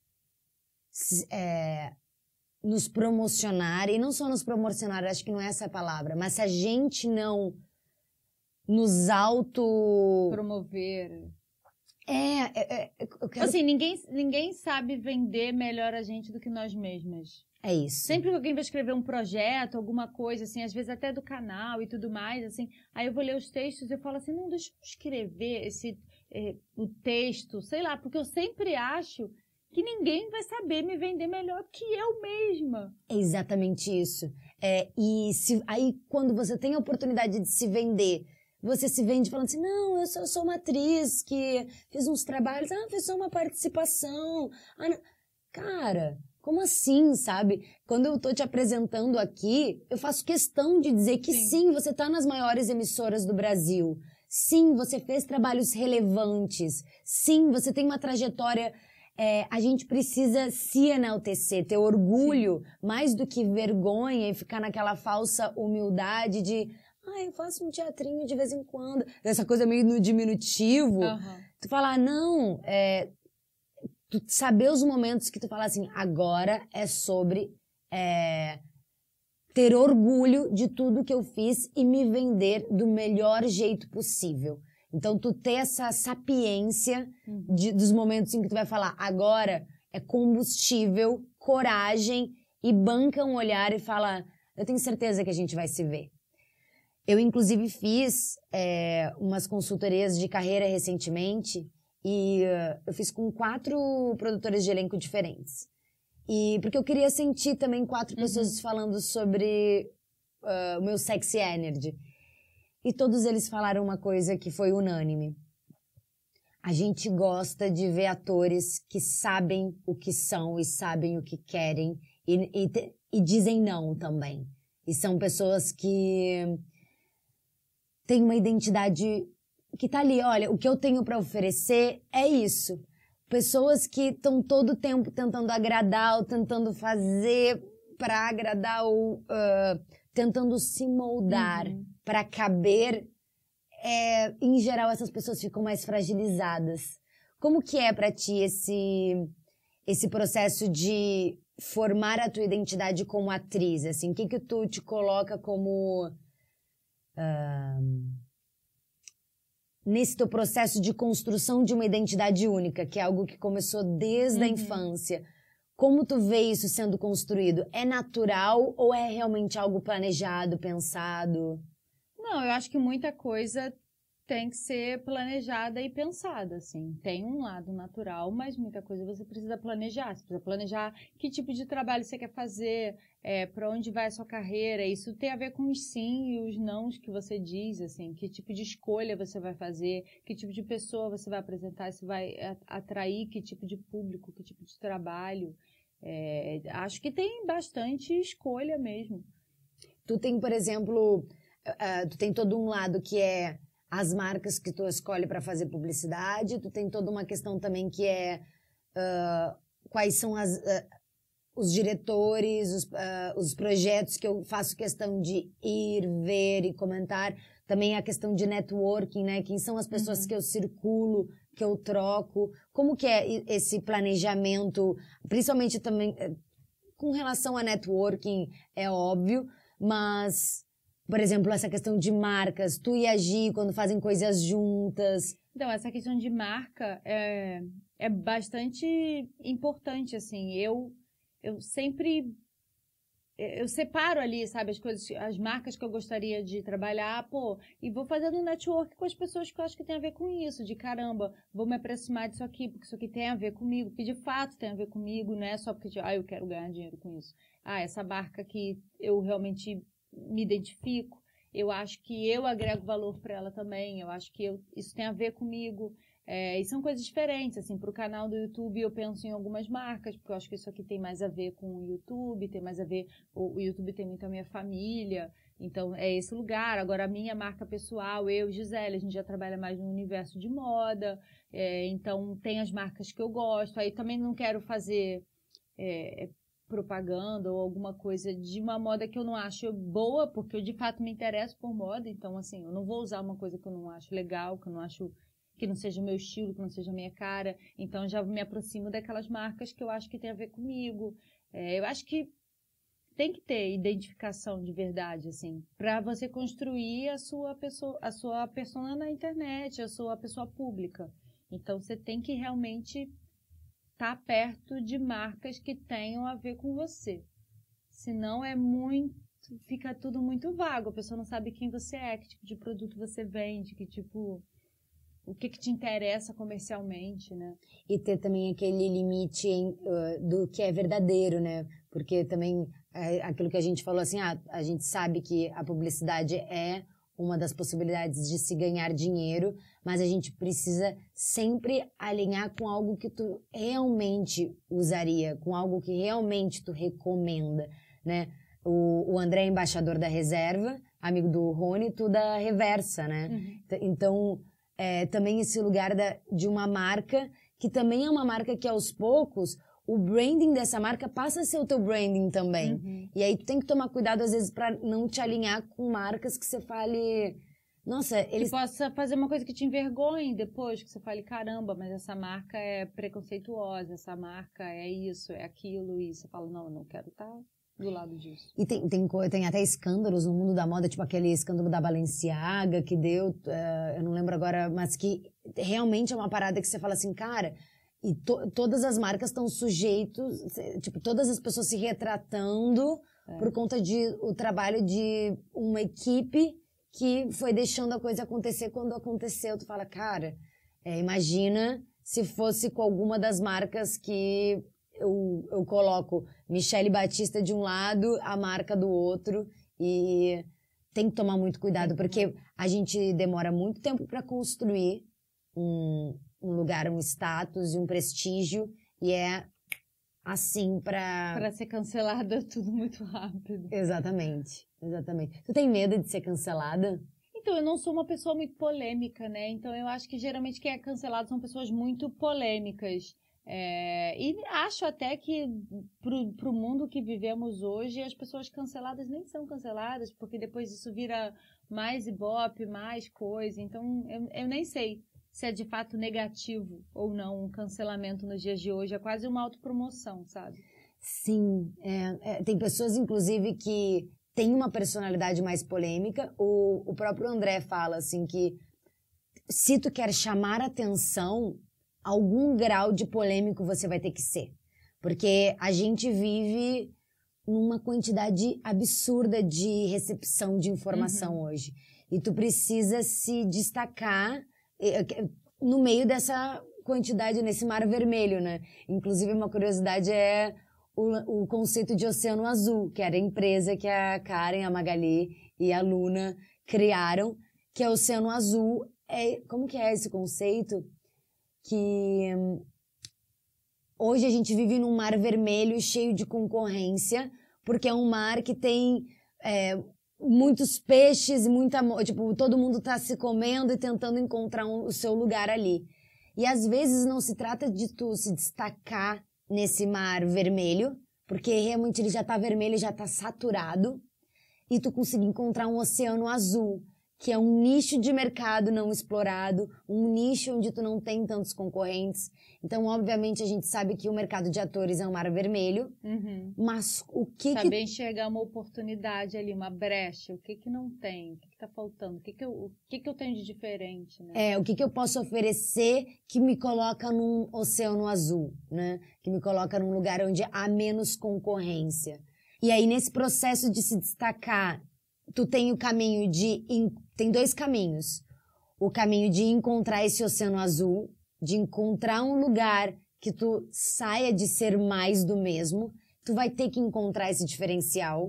[SPEAKER 1] é, nos promocionar, e não só nos promocionar, acho que não é essa a palavra, mas se a gente não nos auto...
[SPEAKER 2] Promover...
[SPEAKER 1] É, é, é eu quero...
[SPEAKER 2] Assim, ninguém, ninguém sabe vender melhor a gente do que nós mesmas.
[SPEAKER 1] É isso.
[SPEAKER 2] Sempre que alguém vai escrever um projeto, alguma coisa, assim, às vezes até do canal e tudo mais, assim, aí eu vou ler os textos e eu falo assim, não, deixa eu escrever esse, é, o texto, sei lá, porque eu sempre acho que ninguém vai saber me vender melhor que eu mesma.
[SPEAKER 1] É exatamente isso. É, e se, aí, quando você tem a oportunidade de se vender... Você se vende falando assim, não, eu sou, eu sou uma atriz que fiz uns trabalhos, ah, fiz só uma participação. Ah, não. Cara, como assim, sabe? Quando eu tô te apresentando aqui, eu faço questão de dizer que sim, sim você tá nas maiores emissoras do Brasil. Sim, você fez trabalhos relevantes. Sim, você tem uma trajetória... É, a gente precisa se enaltecer, ter orgulho, sim, mais do que vergonha e ficar naquela falsa humildade de... Ah, eu faço um teatrinho de vez em quando. Essa coisa meio no diminutivo.
[SPEAKER 2] Uhum.
[SPEAKER 1] Tu falar, não, é, tu saber os momentos que tu fala assim, agora é sobre é, ter orgulho de tudo que eu fiz e me vender do melhor jeito possível. Então, tu ter essa sapiência
[SPEAKER 2] uhum.
[SPEAKER 1] de, dos momentos em que tu vai falar, agora é combustível, coragem e banca um olhar e fala, eu tenho certeza que a gente vai se ver. Eu, inclusive, fiz é, umas consultorias de carreira recentemente e uh, eu fiz com quatro produtores de elenco diferentes. E porque eu queria sentir também quatro uhum. pessoas falando sobre uh, o meu sexy energy. E todos eles falaram uma coisa que foi unânime. A gente gosta de ver atores que sabem o que são e sabem o que querem e, e, e dizem não também. E são pessoas que têm uma identidade que tá ali, olha, o que eu tenho para oferecer é isso. Pessoas que estão todo o tempo tentando agradar ou tentando fazer para agradar ou uh, tentando se moldar uhum. para caber. É, em geral, essas pessoas ficam mais fragilizadas. Como que é para ti esse, esse processo de formar a tua identidade como atriz? Assim, o que que tu te coloca como... Uh, nesse teu processo de construção de uma identidade única, que é algo que começou desde uhum. a infância. Como tu vê isso sendo construído? É natural ou é realmente algo planejado, pensado?
[SPEAKER 2] Não, eu acho que muita coisa tem que ser planejada e pensada, assim. Tem um lado natural, mas muita coisa você precisa planejar. Você precisa planejar que tipo de trabalho você quer fazer, é, para onde vai a sua carreira. Isso tem a ver com os sim e os nãos que você diz, assim. Que tipo de escolha você vai fazer, que tipo de pessoa você vai apresentar, se vai atrair, que tipo de público, que tipo de trabalho. É, acho que tem bastante escolha mesmo.
[SPEAKER 1] Tu tem, por exemplo... Uh, tu tem todo um lado que é as marcas que tu escolhe para fazer publicidade, tu tem toda uma questão também que é uh, quais são as, uh, os diretores, os, uh, os projetos que eu faço questão de ir, ver e comentar. Também a questão de networking, né? Quem são as pessoas uhum. que eu circulo, que eu troco. Como que é esse planejamento, principalmente também com relação a networking, é óbvio, mas... Por exemplo, essa questão de marcas, tu e a Gi, quando fazem coisas juntas.
[SPEAKER 2] Então, essa questão de marca é, é bastante importante, assim. Eu, eu sempre... Eu separo ali, sabe, as coisas, as marcas que eu gostaria de trabalhar, pô, e vou fazendo um network com as pessoas que eu acho que tem a ver com isso, de caramba, vou me aproximar disso aqui, porque isso aqui tem a ver comigo, que de fato tem a ver comigo, não é só porque, ah, eu quero ganhar dinheiro com isso. Ah, essa marca que eu realmente... me identifico, eu acho que eu agrego valor para ela também, eu acho que eu, isso tem a ver comigo, é, e são coisas diferentes, assim, para o canal do YouTube eu penso em algumas marcas, porque eu acho que isso aqui tem mais a ver com o YouTube, tem mais a ver, o, o YouTube tem muito a minha família, então é esse lugar. Agora a minha marca pessoal, eu, Gisele, a gente já trabalha mais no universo de moda, é, então tem as marcas que eu gosto, aí também não quero fazer... É, propaganda ou alguma coisa de uma moda que eu não acho boa, porque eu de fato me interesso por moda, então assim, eu não vou usar uma coisa que eu não acho legal, que eu não acho, que não seja meu estilo, que não seja minha cara, então já me aproximo daquelas marcas que eu acho que tem a ver comigo. É, eu acho que tem que ter identificação de verdade, assim, para você construir a sua pessoa, a sua persona na internet, a sua pessoa pública. Então você tem que realmente tá perto de marcas que tenham a ver com você. Senão é muito... Fica tudo muito vago. A pessoa não sabe quem você é, que tipo de produto você vende, que tipo... O que que te interessa comercialmente, né?
[SPEAKER 1] E ter também aquele limite em, uh, do que é verdadeiro, né? Porque também é aquilo que a gente falou assim, ah, a gente sabe que a publicidade é uma das possibilidades de se ganhar dinheiro, mas a gente precisa sempre alinhar com algo que tu realmente usaria, com algo que realmente tu recomenda, né? O, o André é embaixador da Reserva, amigo do Rony, tu da Reversa, né? Uhum. Então, é, também esse lugar da, de uma marca, que também é uma marca que aos poucos... o branding dessa marca passa a ser o teu branding também. Uhum. E aí tu tem que tomar cuidado, às vezes, pra não te alinhar com marcas que você fale... Nossa, eles...
[SPEAKER 2] Que possa fazer uma coisa que te envergonhe depois, que você fale, caramba, mas essa marca é preconceituosa, essa marca é isso, é aquilo, e você fala, não, eu não quero estar do lado disso.
[SPEAKER 1] E tem, tem, tem até escândalos no mundo da moda, tipo aquele escândalo da Balenciaga, que deu, uh, eu não lembro agora, mas que realmente é uma parada que você fala assim, cara... E to, todas as marcas estão sujeitos, tipo, todas as pessoas se retratando é. por conta de o trabalho de uma equipe que foi deixando a coisa acontecer. Quando aconteceu, tu fala, cara, é, imagina se fosse com alguma das marcas que eu, eu coloco Michele Batista de um lado, a marca do outro, e tem que tomar muito cuidado, porque a gente demora muito tempo para construir um, um lugar, um status e um prestígio, e é assim para...
[SPEAKER 2] Para ser cancelada tudo muito rápido.
[SPEAKER 1] Exatamente, exatamente. Tu tem medo de ser cancelada?
[SPEAKER 2] Então, eu não sou uma pessoa muito polêmica, né? Então, eu acho que geralmente quem é cancelado são pessoas muito polêmicas. É, e acho até que pro, pro mundo que vivemos hoje, as pessoas canceladas nem são canceladas, porque depois isso vira mais ibope, mais coisa. Então, eu, eu nem sei se é de fato negativo ou não um cancelamento nos dias de hoje. É quase uma autopromoção, sabe?
[SPEAKER 1] Sim. É, é, tem pessoas, inclusive, que têm uma personalidade mais polêmica. O, o próprio André fala, assim, que se tu quer chamar atenção, algum grau de polêmico você vai ter que ser. Porque a gente vive numa quantidade absurda de recepção de informação uhum. hoje. E tu precisa se destacar no meio dessa quantidade, nesse mar vermelho, né? Inclusive, uma curiosidade é o, o conceito de oceano azul, que era a empresa que a Karen, a Magali e a Luna criaram, que é o oceano azul. É, como que é esse conceito? Que hoje a gente vive num mar vermelho cheio de concorrência, porque é um mar que tem é, muitos peixes e muita... Tipo, todo mundo tá se comendo e tentando encontrar um, o seu lugar ali. E às vezes não se trata de tu se destacar nesse mar vermelho, porque realmente ele já tá vermelho, já tá saturado, e tu conseguir encontrar um oceano azul, que é um nicho de mercado não explorado, um nicho onde tu não tem tantos concorrentes. Então, obviamente, a gente sabe que o mercado de atores é um mar vermelho,
[SPEAKER 2] uhum.
[SPEAKER 1] mas o que
[SPEAKER 2] Saber
[SPEAKER 1] que...
[SPEAKER 2] enxergar uma oportunidade ali, uma brecha, o que que não tem, o que que tá faltando, o que que eu, o que que eu tenho de diferente, né?
[SPEAKER 1] É, o que que eu posso oferecer que me coloca num oceano azul, né? Que me coloca num lugar onde há menos concorrência. E aí, nesse processo de se destacar, tu tem o caminho de... Tem dois caminhos. O caminho de encontrar esse oceano azul, de encontrar um lugar que tu saia de ser mais do mesmo. Tu vai ter que encontrar esse diferencial.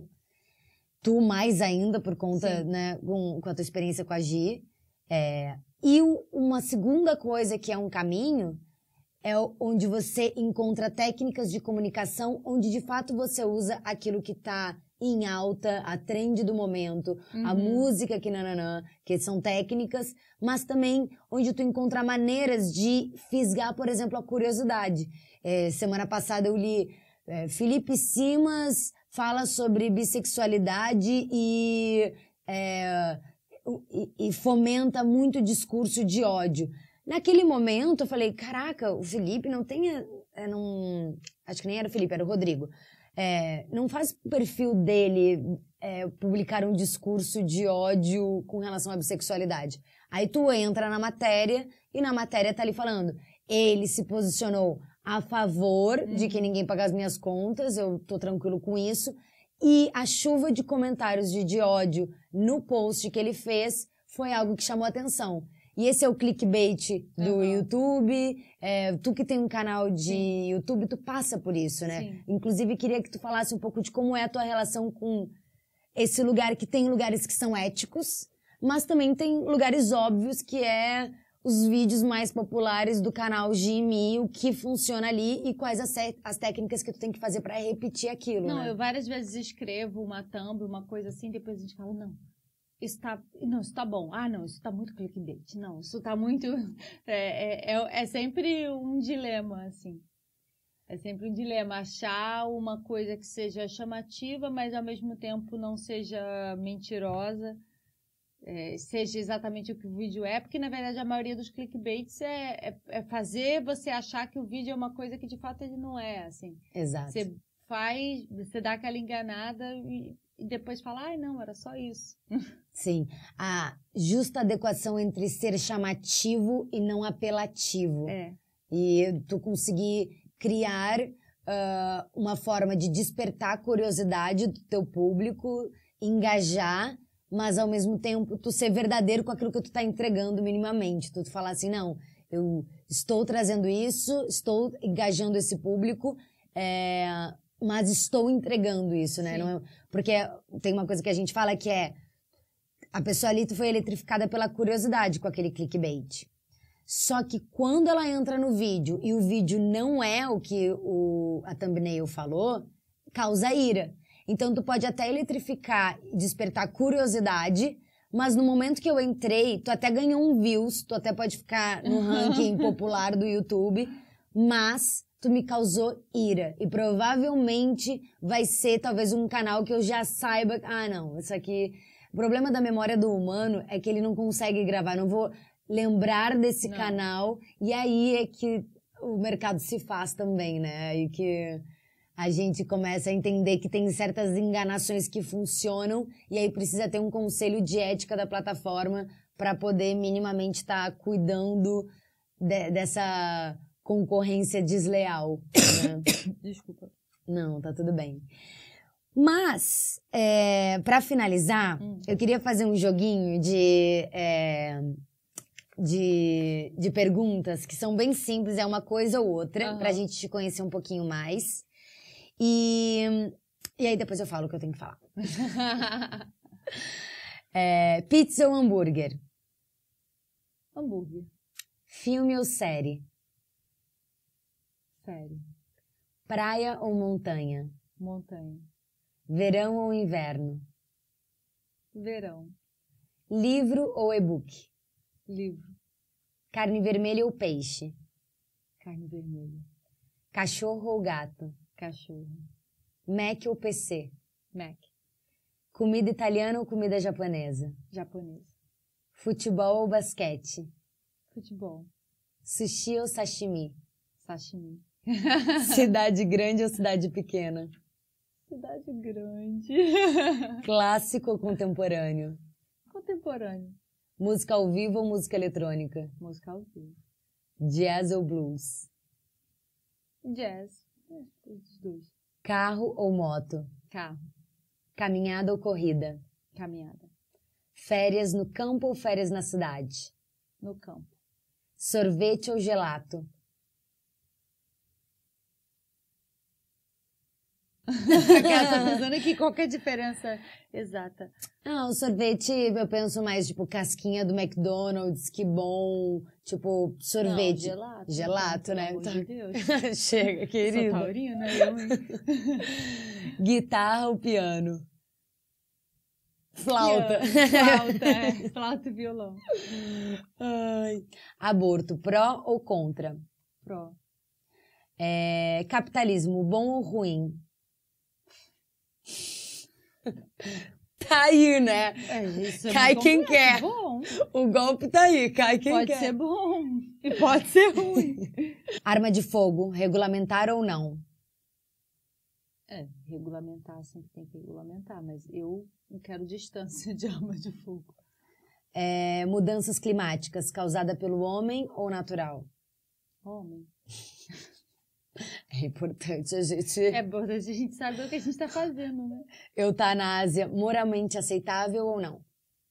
[SPEAKER 1] Tu mais ainda, por conta, Sim. né, com, com a tua experiência com a Gi. É, e o, uma segunda coisa que é um caminho é onde você encontra técnicas de comunicação, onde de fato você usa aquilo que tá em alta, a trend do momento, uhum. a música que nananã, que são técnicas, mas também onde tu encontra maneiras de fisgar, por exemplo, a curiosidade. É, semana passada eu li é, Felipe Simas fala sobre bissexualidade e, é, e, e fomenta muito discurso de ódio. Naquele momento eu falei, caraca, o Felipe não tem... É, não, acho que nem era o Felipe, era o Rodrigo. É, não faz o perfil dele é, publicar um discurso de ódio com relação à bissexualidade. Aí tu entra na matéria e na matéria tá ali falando, ele se posicionou a favor uhum. de que ninguém pague as minhas contas, eu tô tranquilo com isso, e a chuva de comentários de, de ódio no post que ele fez foi algo que chamou atenção. E esse é o clickbait do uhum. YouTube. É, tu que tem um canal de Sim. YouTube, tu passa por isso, né? Sim. Inclusive, queria que tu falasse um pouco de como é a tua relação com esse lugar, que tem lugares que são éticos, mas também tem lugares óbvios, que é os vídeos mais populares do canal Jimmy, o que funciona ali e quais as, as técnicas que tu tem que fazer pra repetir aquilo,
[SPEAKER 2] Não,
[SPEAKER 1] né?
[SPEAKER 2] eu várias vezes escrevo uma thumb, uma coisa assim, depois a gente fala, não... Isso tá, não, isso tá bom. Ah, não, isso tá muito clickbait. Não, isso tá muito... É, é, é sempre um dilema, assim. É sempre um dilema. Achar uma coisa que seja chamativa, mas ao mesmo tempo não seja mentirosa. É, seja exatamente o que o vídeo é. Porque, na verdade, a maioria dos clickbaits é, é, é fazer você achar que o vídeo é uma coisa que, de fato, ele não é, assim.
[SPEAKER 1] Exato.
[SPEAKER 2] Você faz... Você dá aquela enganada e... E depois falar, ai, não, era só isso.
[SPEAKER 1] Sim. A justa adequação entre ser chamativo e não apelativo.
[SPEAKER 2] É.
[SPEAKER 1] E tu conseguir criar uh, uma forma de despertar a curiosidade do teu público, engajar, mas ao mesmo tempo tu ser verdadeiro com aquilo que tu tá entregando minimamente. Tu falar assim, não, eu estou trazendo isso, estou engajando esse público, é, mas estou entregando isso, né? Não é, porque tem uma coisa que a gente fala que é a pessoa ali foi eletrificada pela curiosidade com aquele clickbait. Só que quando ela entra no vídeo e o vídeo não é o que o, a thumbnail falou, causa ira. Então, tu pode até eletrificar e despertar curiosidade, mas no momento que eu entrei, tu até ganhou um views, tu até pode ficar no ranking popular do YouTube, mas tu me causou ira. E provavelmente vai ser talvez um canal que eu já saiba, ah, não, isso aqui... O problema da memória do humano é que ele não consegue gravar, não vou lembrar desse não. canal, e aí é que o mercado se faz também, né? Aí que... a gente começa a entender que tem certas enganações que funcionam e aí precisa ter um conselho de ética da plataforma para poder minimamente estar tá cuidando de, dessa concorrência desleal. Né?
[SPEAKER 2] Desculpa.
[SPEAKER 1] Não, tá tudo bem. Mas, é, para finalizar, hum. eu queria fazer um joguinho de, é, de, de perguntas que são bem simples, é uma coisa ou outra, uhum. pra gente te conhecer um pouquinho mais. E, e aí depois eu falo o que eu tenho que falar. é, pizza ou hambúrguer?
[SPEAKER 2] Hambúrguer.
[SPEAKER 1] Filme ou série?
[SPEAKER 2] Série.
[SPEAKER 1] Praia ou montanha?
[SPEAKER 2] Montanha.
[SPEAKER 1] Verão ou inverno?
[SPEAKER 2] Verão.
[SPEAKER 1] Livro ou e-book?
[SPEAKER 2] Livro.
[SPEAKER 1] Carne vermelha ou peixe?
[SPEAKER 2] Carne vermelha.
[SPEAKER 1] Cachorro ou gato?
[SPEAKER 2] Cachorro.
[SPEAKER 1] Mac ou P C?
[SPEAKER 2] Mac.
[SPEAKER 1] Comida italiana ou comida japonesa?
[SPEAKER 2] Japonesa.
[SPEAKER 1] Futebol ou basquete?
[SPEAKER 2] Futebol.
[SPEAKER 1] Sushi ou sashimi?
[SPEAKER 2] Sashimi.
[SPEAKER 1] Cidade grande ou cidade pequena?
[SPEAKER 2] Cidade grande.
[SPEAKER 1] Clássico ou contemporâneo?
[SPEAKER 2] Contemporâneo.
[SPEAKER 1] Música ao vivo ou música eletrônica?
[SPEAKER 2] Música ao vivo.
[SPEAKER 1] Jazz ou blues?
[SPEAKER 2] Jazz. Os dois.
[SPEAKER 1] Carro ou moto?
[SPEAKER 2] Carro.
[SPEAKER 1] Caminhada ou corrida?
[SPEAKER 2] Caminhada.
[SPEAKER 1] Férias no campo ou férias na cidade?
[SPEAKER 2] No campo.
[SPEAKER 1] Sorvete ou gelato?
[SPEAKER 2] Ela tá pensando aqui qual que é a diferença exata.
[SPEAKER 1] Ah, o sorvete, eu penso mais, tipo, casquinha do McDonald's, que bom, tipo, sorvete.
[SPEAKER 2] Não, gelato.
[SPEAKER 1] Gelato, né?
[SPEAKER 2] Pelo amor de Deus.
[SPEAKER 1] Chega, querido.
[SPEAKER 2] Sou taurina, eu, hein?
[SPEAKER 1] Guitarra ou piano? Flauta.
[SPEAKER 2] Piano. Flauta, é. Flauta e violão.
[SPEAKER 1] Ai. Aborto, pró ou contra?
[SPEAKER 2] Pró.
[SPEAKER 1] É, capitalismo, bom ou ruim? Tá aí, né?
[SPEAKER 2] É, isso é
[SPEAKER 1] cai quem
[SPEAKER 2] complexo.
[SPEAKER 1] quer.
[SPEAKER 2] Bom.
[SPEAKER 1] O golpe tá aí, cai quem
[SPEAKER 2] pode
[SPEAKER 1] quer.
[SPEAKER 2] Pode ser bom e pode ser ruim.
[SPEAKER 1] Arma de fogo, regulamentar ou não?
[SPEAKER 2] É, regulamentar sempre tem que regulamentar, mas eu não quero distância de arma de fogo.
[SPEAKER 1] É, mudanças climáticas, causada pelo homem ou natural?
[SPEAKER 2] Homem.
[SPEAKER 1] É importante a gente...
[SPEAKER 2] É importante a gente saber o que a gente está fazendo, né?
[SPEAKER 1] Eutanásia, moralmente aceitável ou não?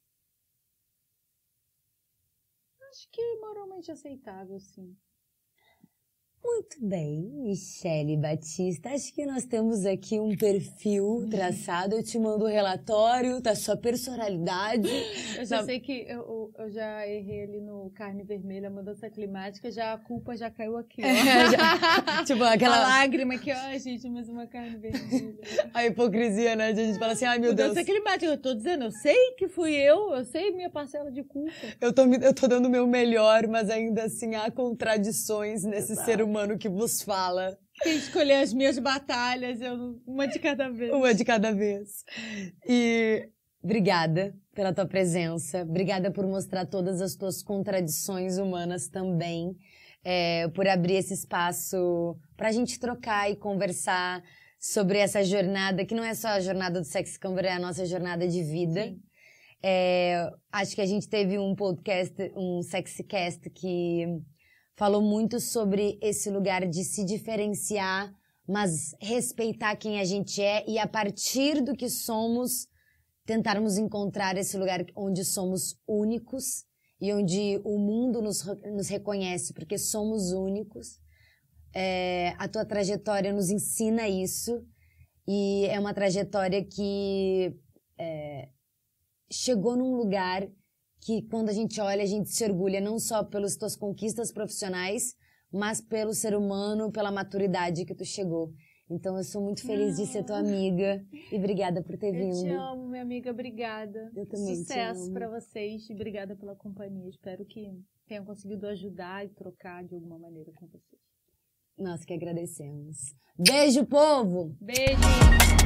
[SPEAKER 2] Acho que moralmente aceitável, sim.
[SPEAKER 1] Muito bem, Michele Batista. Acho que nós temos aqui um perfil traçado. Eu te mando o um relatório da sua personalidade.
[SPEAKER 2] Eu já
[SPEAKER 1] da...
[SPEAKER 2] sei que eu, eu já errei ali no carne vermelha, mudança climática, já a culpa já caiu aqui, ó.
[SPEAKER 1] É, já, tipo, aquela...
[SPEAKER 2] A lágrima aqui, ó, gente, mais uma carne vermelha.
[SPEAKER 1] A hipocrisia, né? De a gente fala assim, ai meu
[SPEAKER 2] mudança
[SPEAKER 1] Deus.
[SPEAKER 2] Mudança climática, eu tô dizendo, eu sei que fui eu, eu sei minha parcela de culpa.
[SPEAKER 1] Eu tô, eu tô dando o meu melhor, mas ainda assim há contradições nesse Exato. Ser humano que vos fala.
[SPEAKER 2] Tem que escolher as minhas batalhas, eu, uma de cada vez.
[SPEAKER 1] Uma de cada vez. E obrigada pela tua presença, obrigada por mostrar todas as tuas contradições humanas também, é, por abrir esse espaço pra gente trocar e conversar sobre essa jornada, que não é só a jornada do Sexy Câmara, é a nossa jornada de vida. É, acho que a gente teve um podcast, um Sexycast que falou muito sobre esse lugar de se diferenciar, mas respeitar quem a gente é e a partir do que somos, tentarmos encontrar esse lugar onde somos únicos e onde o mundo nos, nos reconhece, porque somos únicos. É, a tua trajetória nos ensina isso e é uma trajetória que é, chegou num lugar que quando a gente olha, a gente se orgulha não só pelas tuas conquistas profissionais, mas pelo ser humano, pela maturidade que tu chegou. Então eu sou muito feliz de ser tua amiga e obrigada por ter vindo.
[SPEAKER 2] Eu te amo, minha amiga, obrigada.
[SPEAKER 1] Eu também
[SPEAKER 2] Sucesso
[SPEAKER 1] te
[SPEAKER 2] para vocês e obrigada pela companhia. Espero que tenham conseguido ajudar e trocar de alguma maneira com vocês.
[SPEAKER 1] Nós que agradecemos. Beijo, povo!
[SPEAKER 2] Beijo!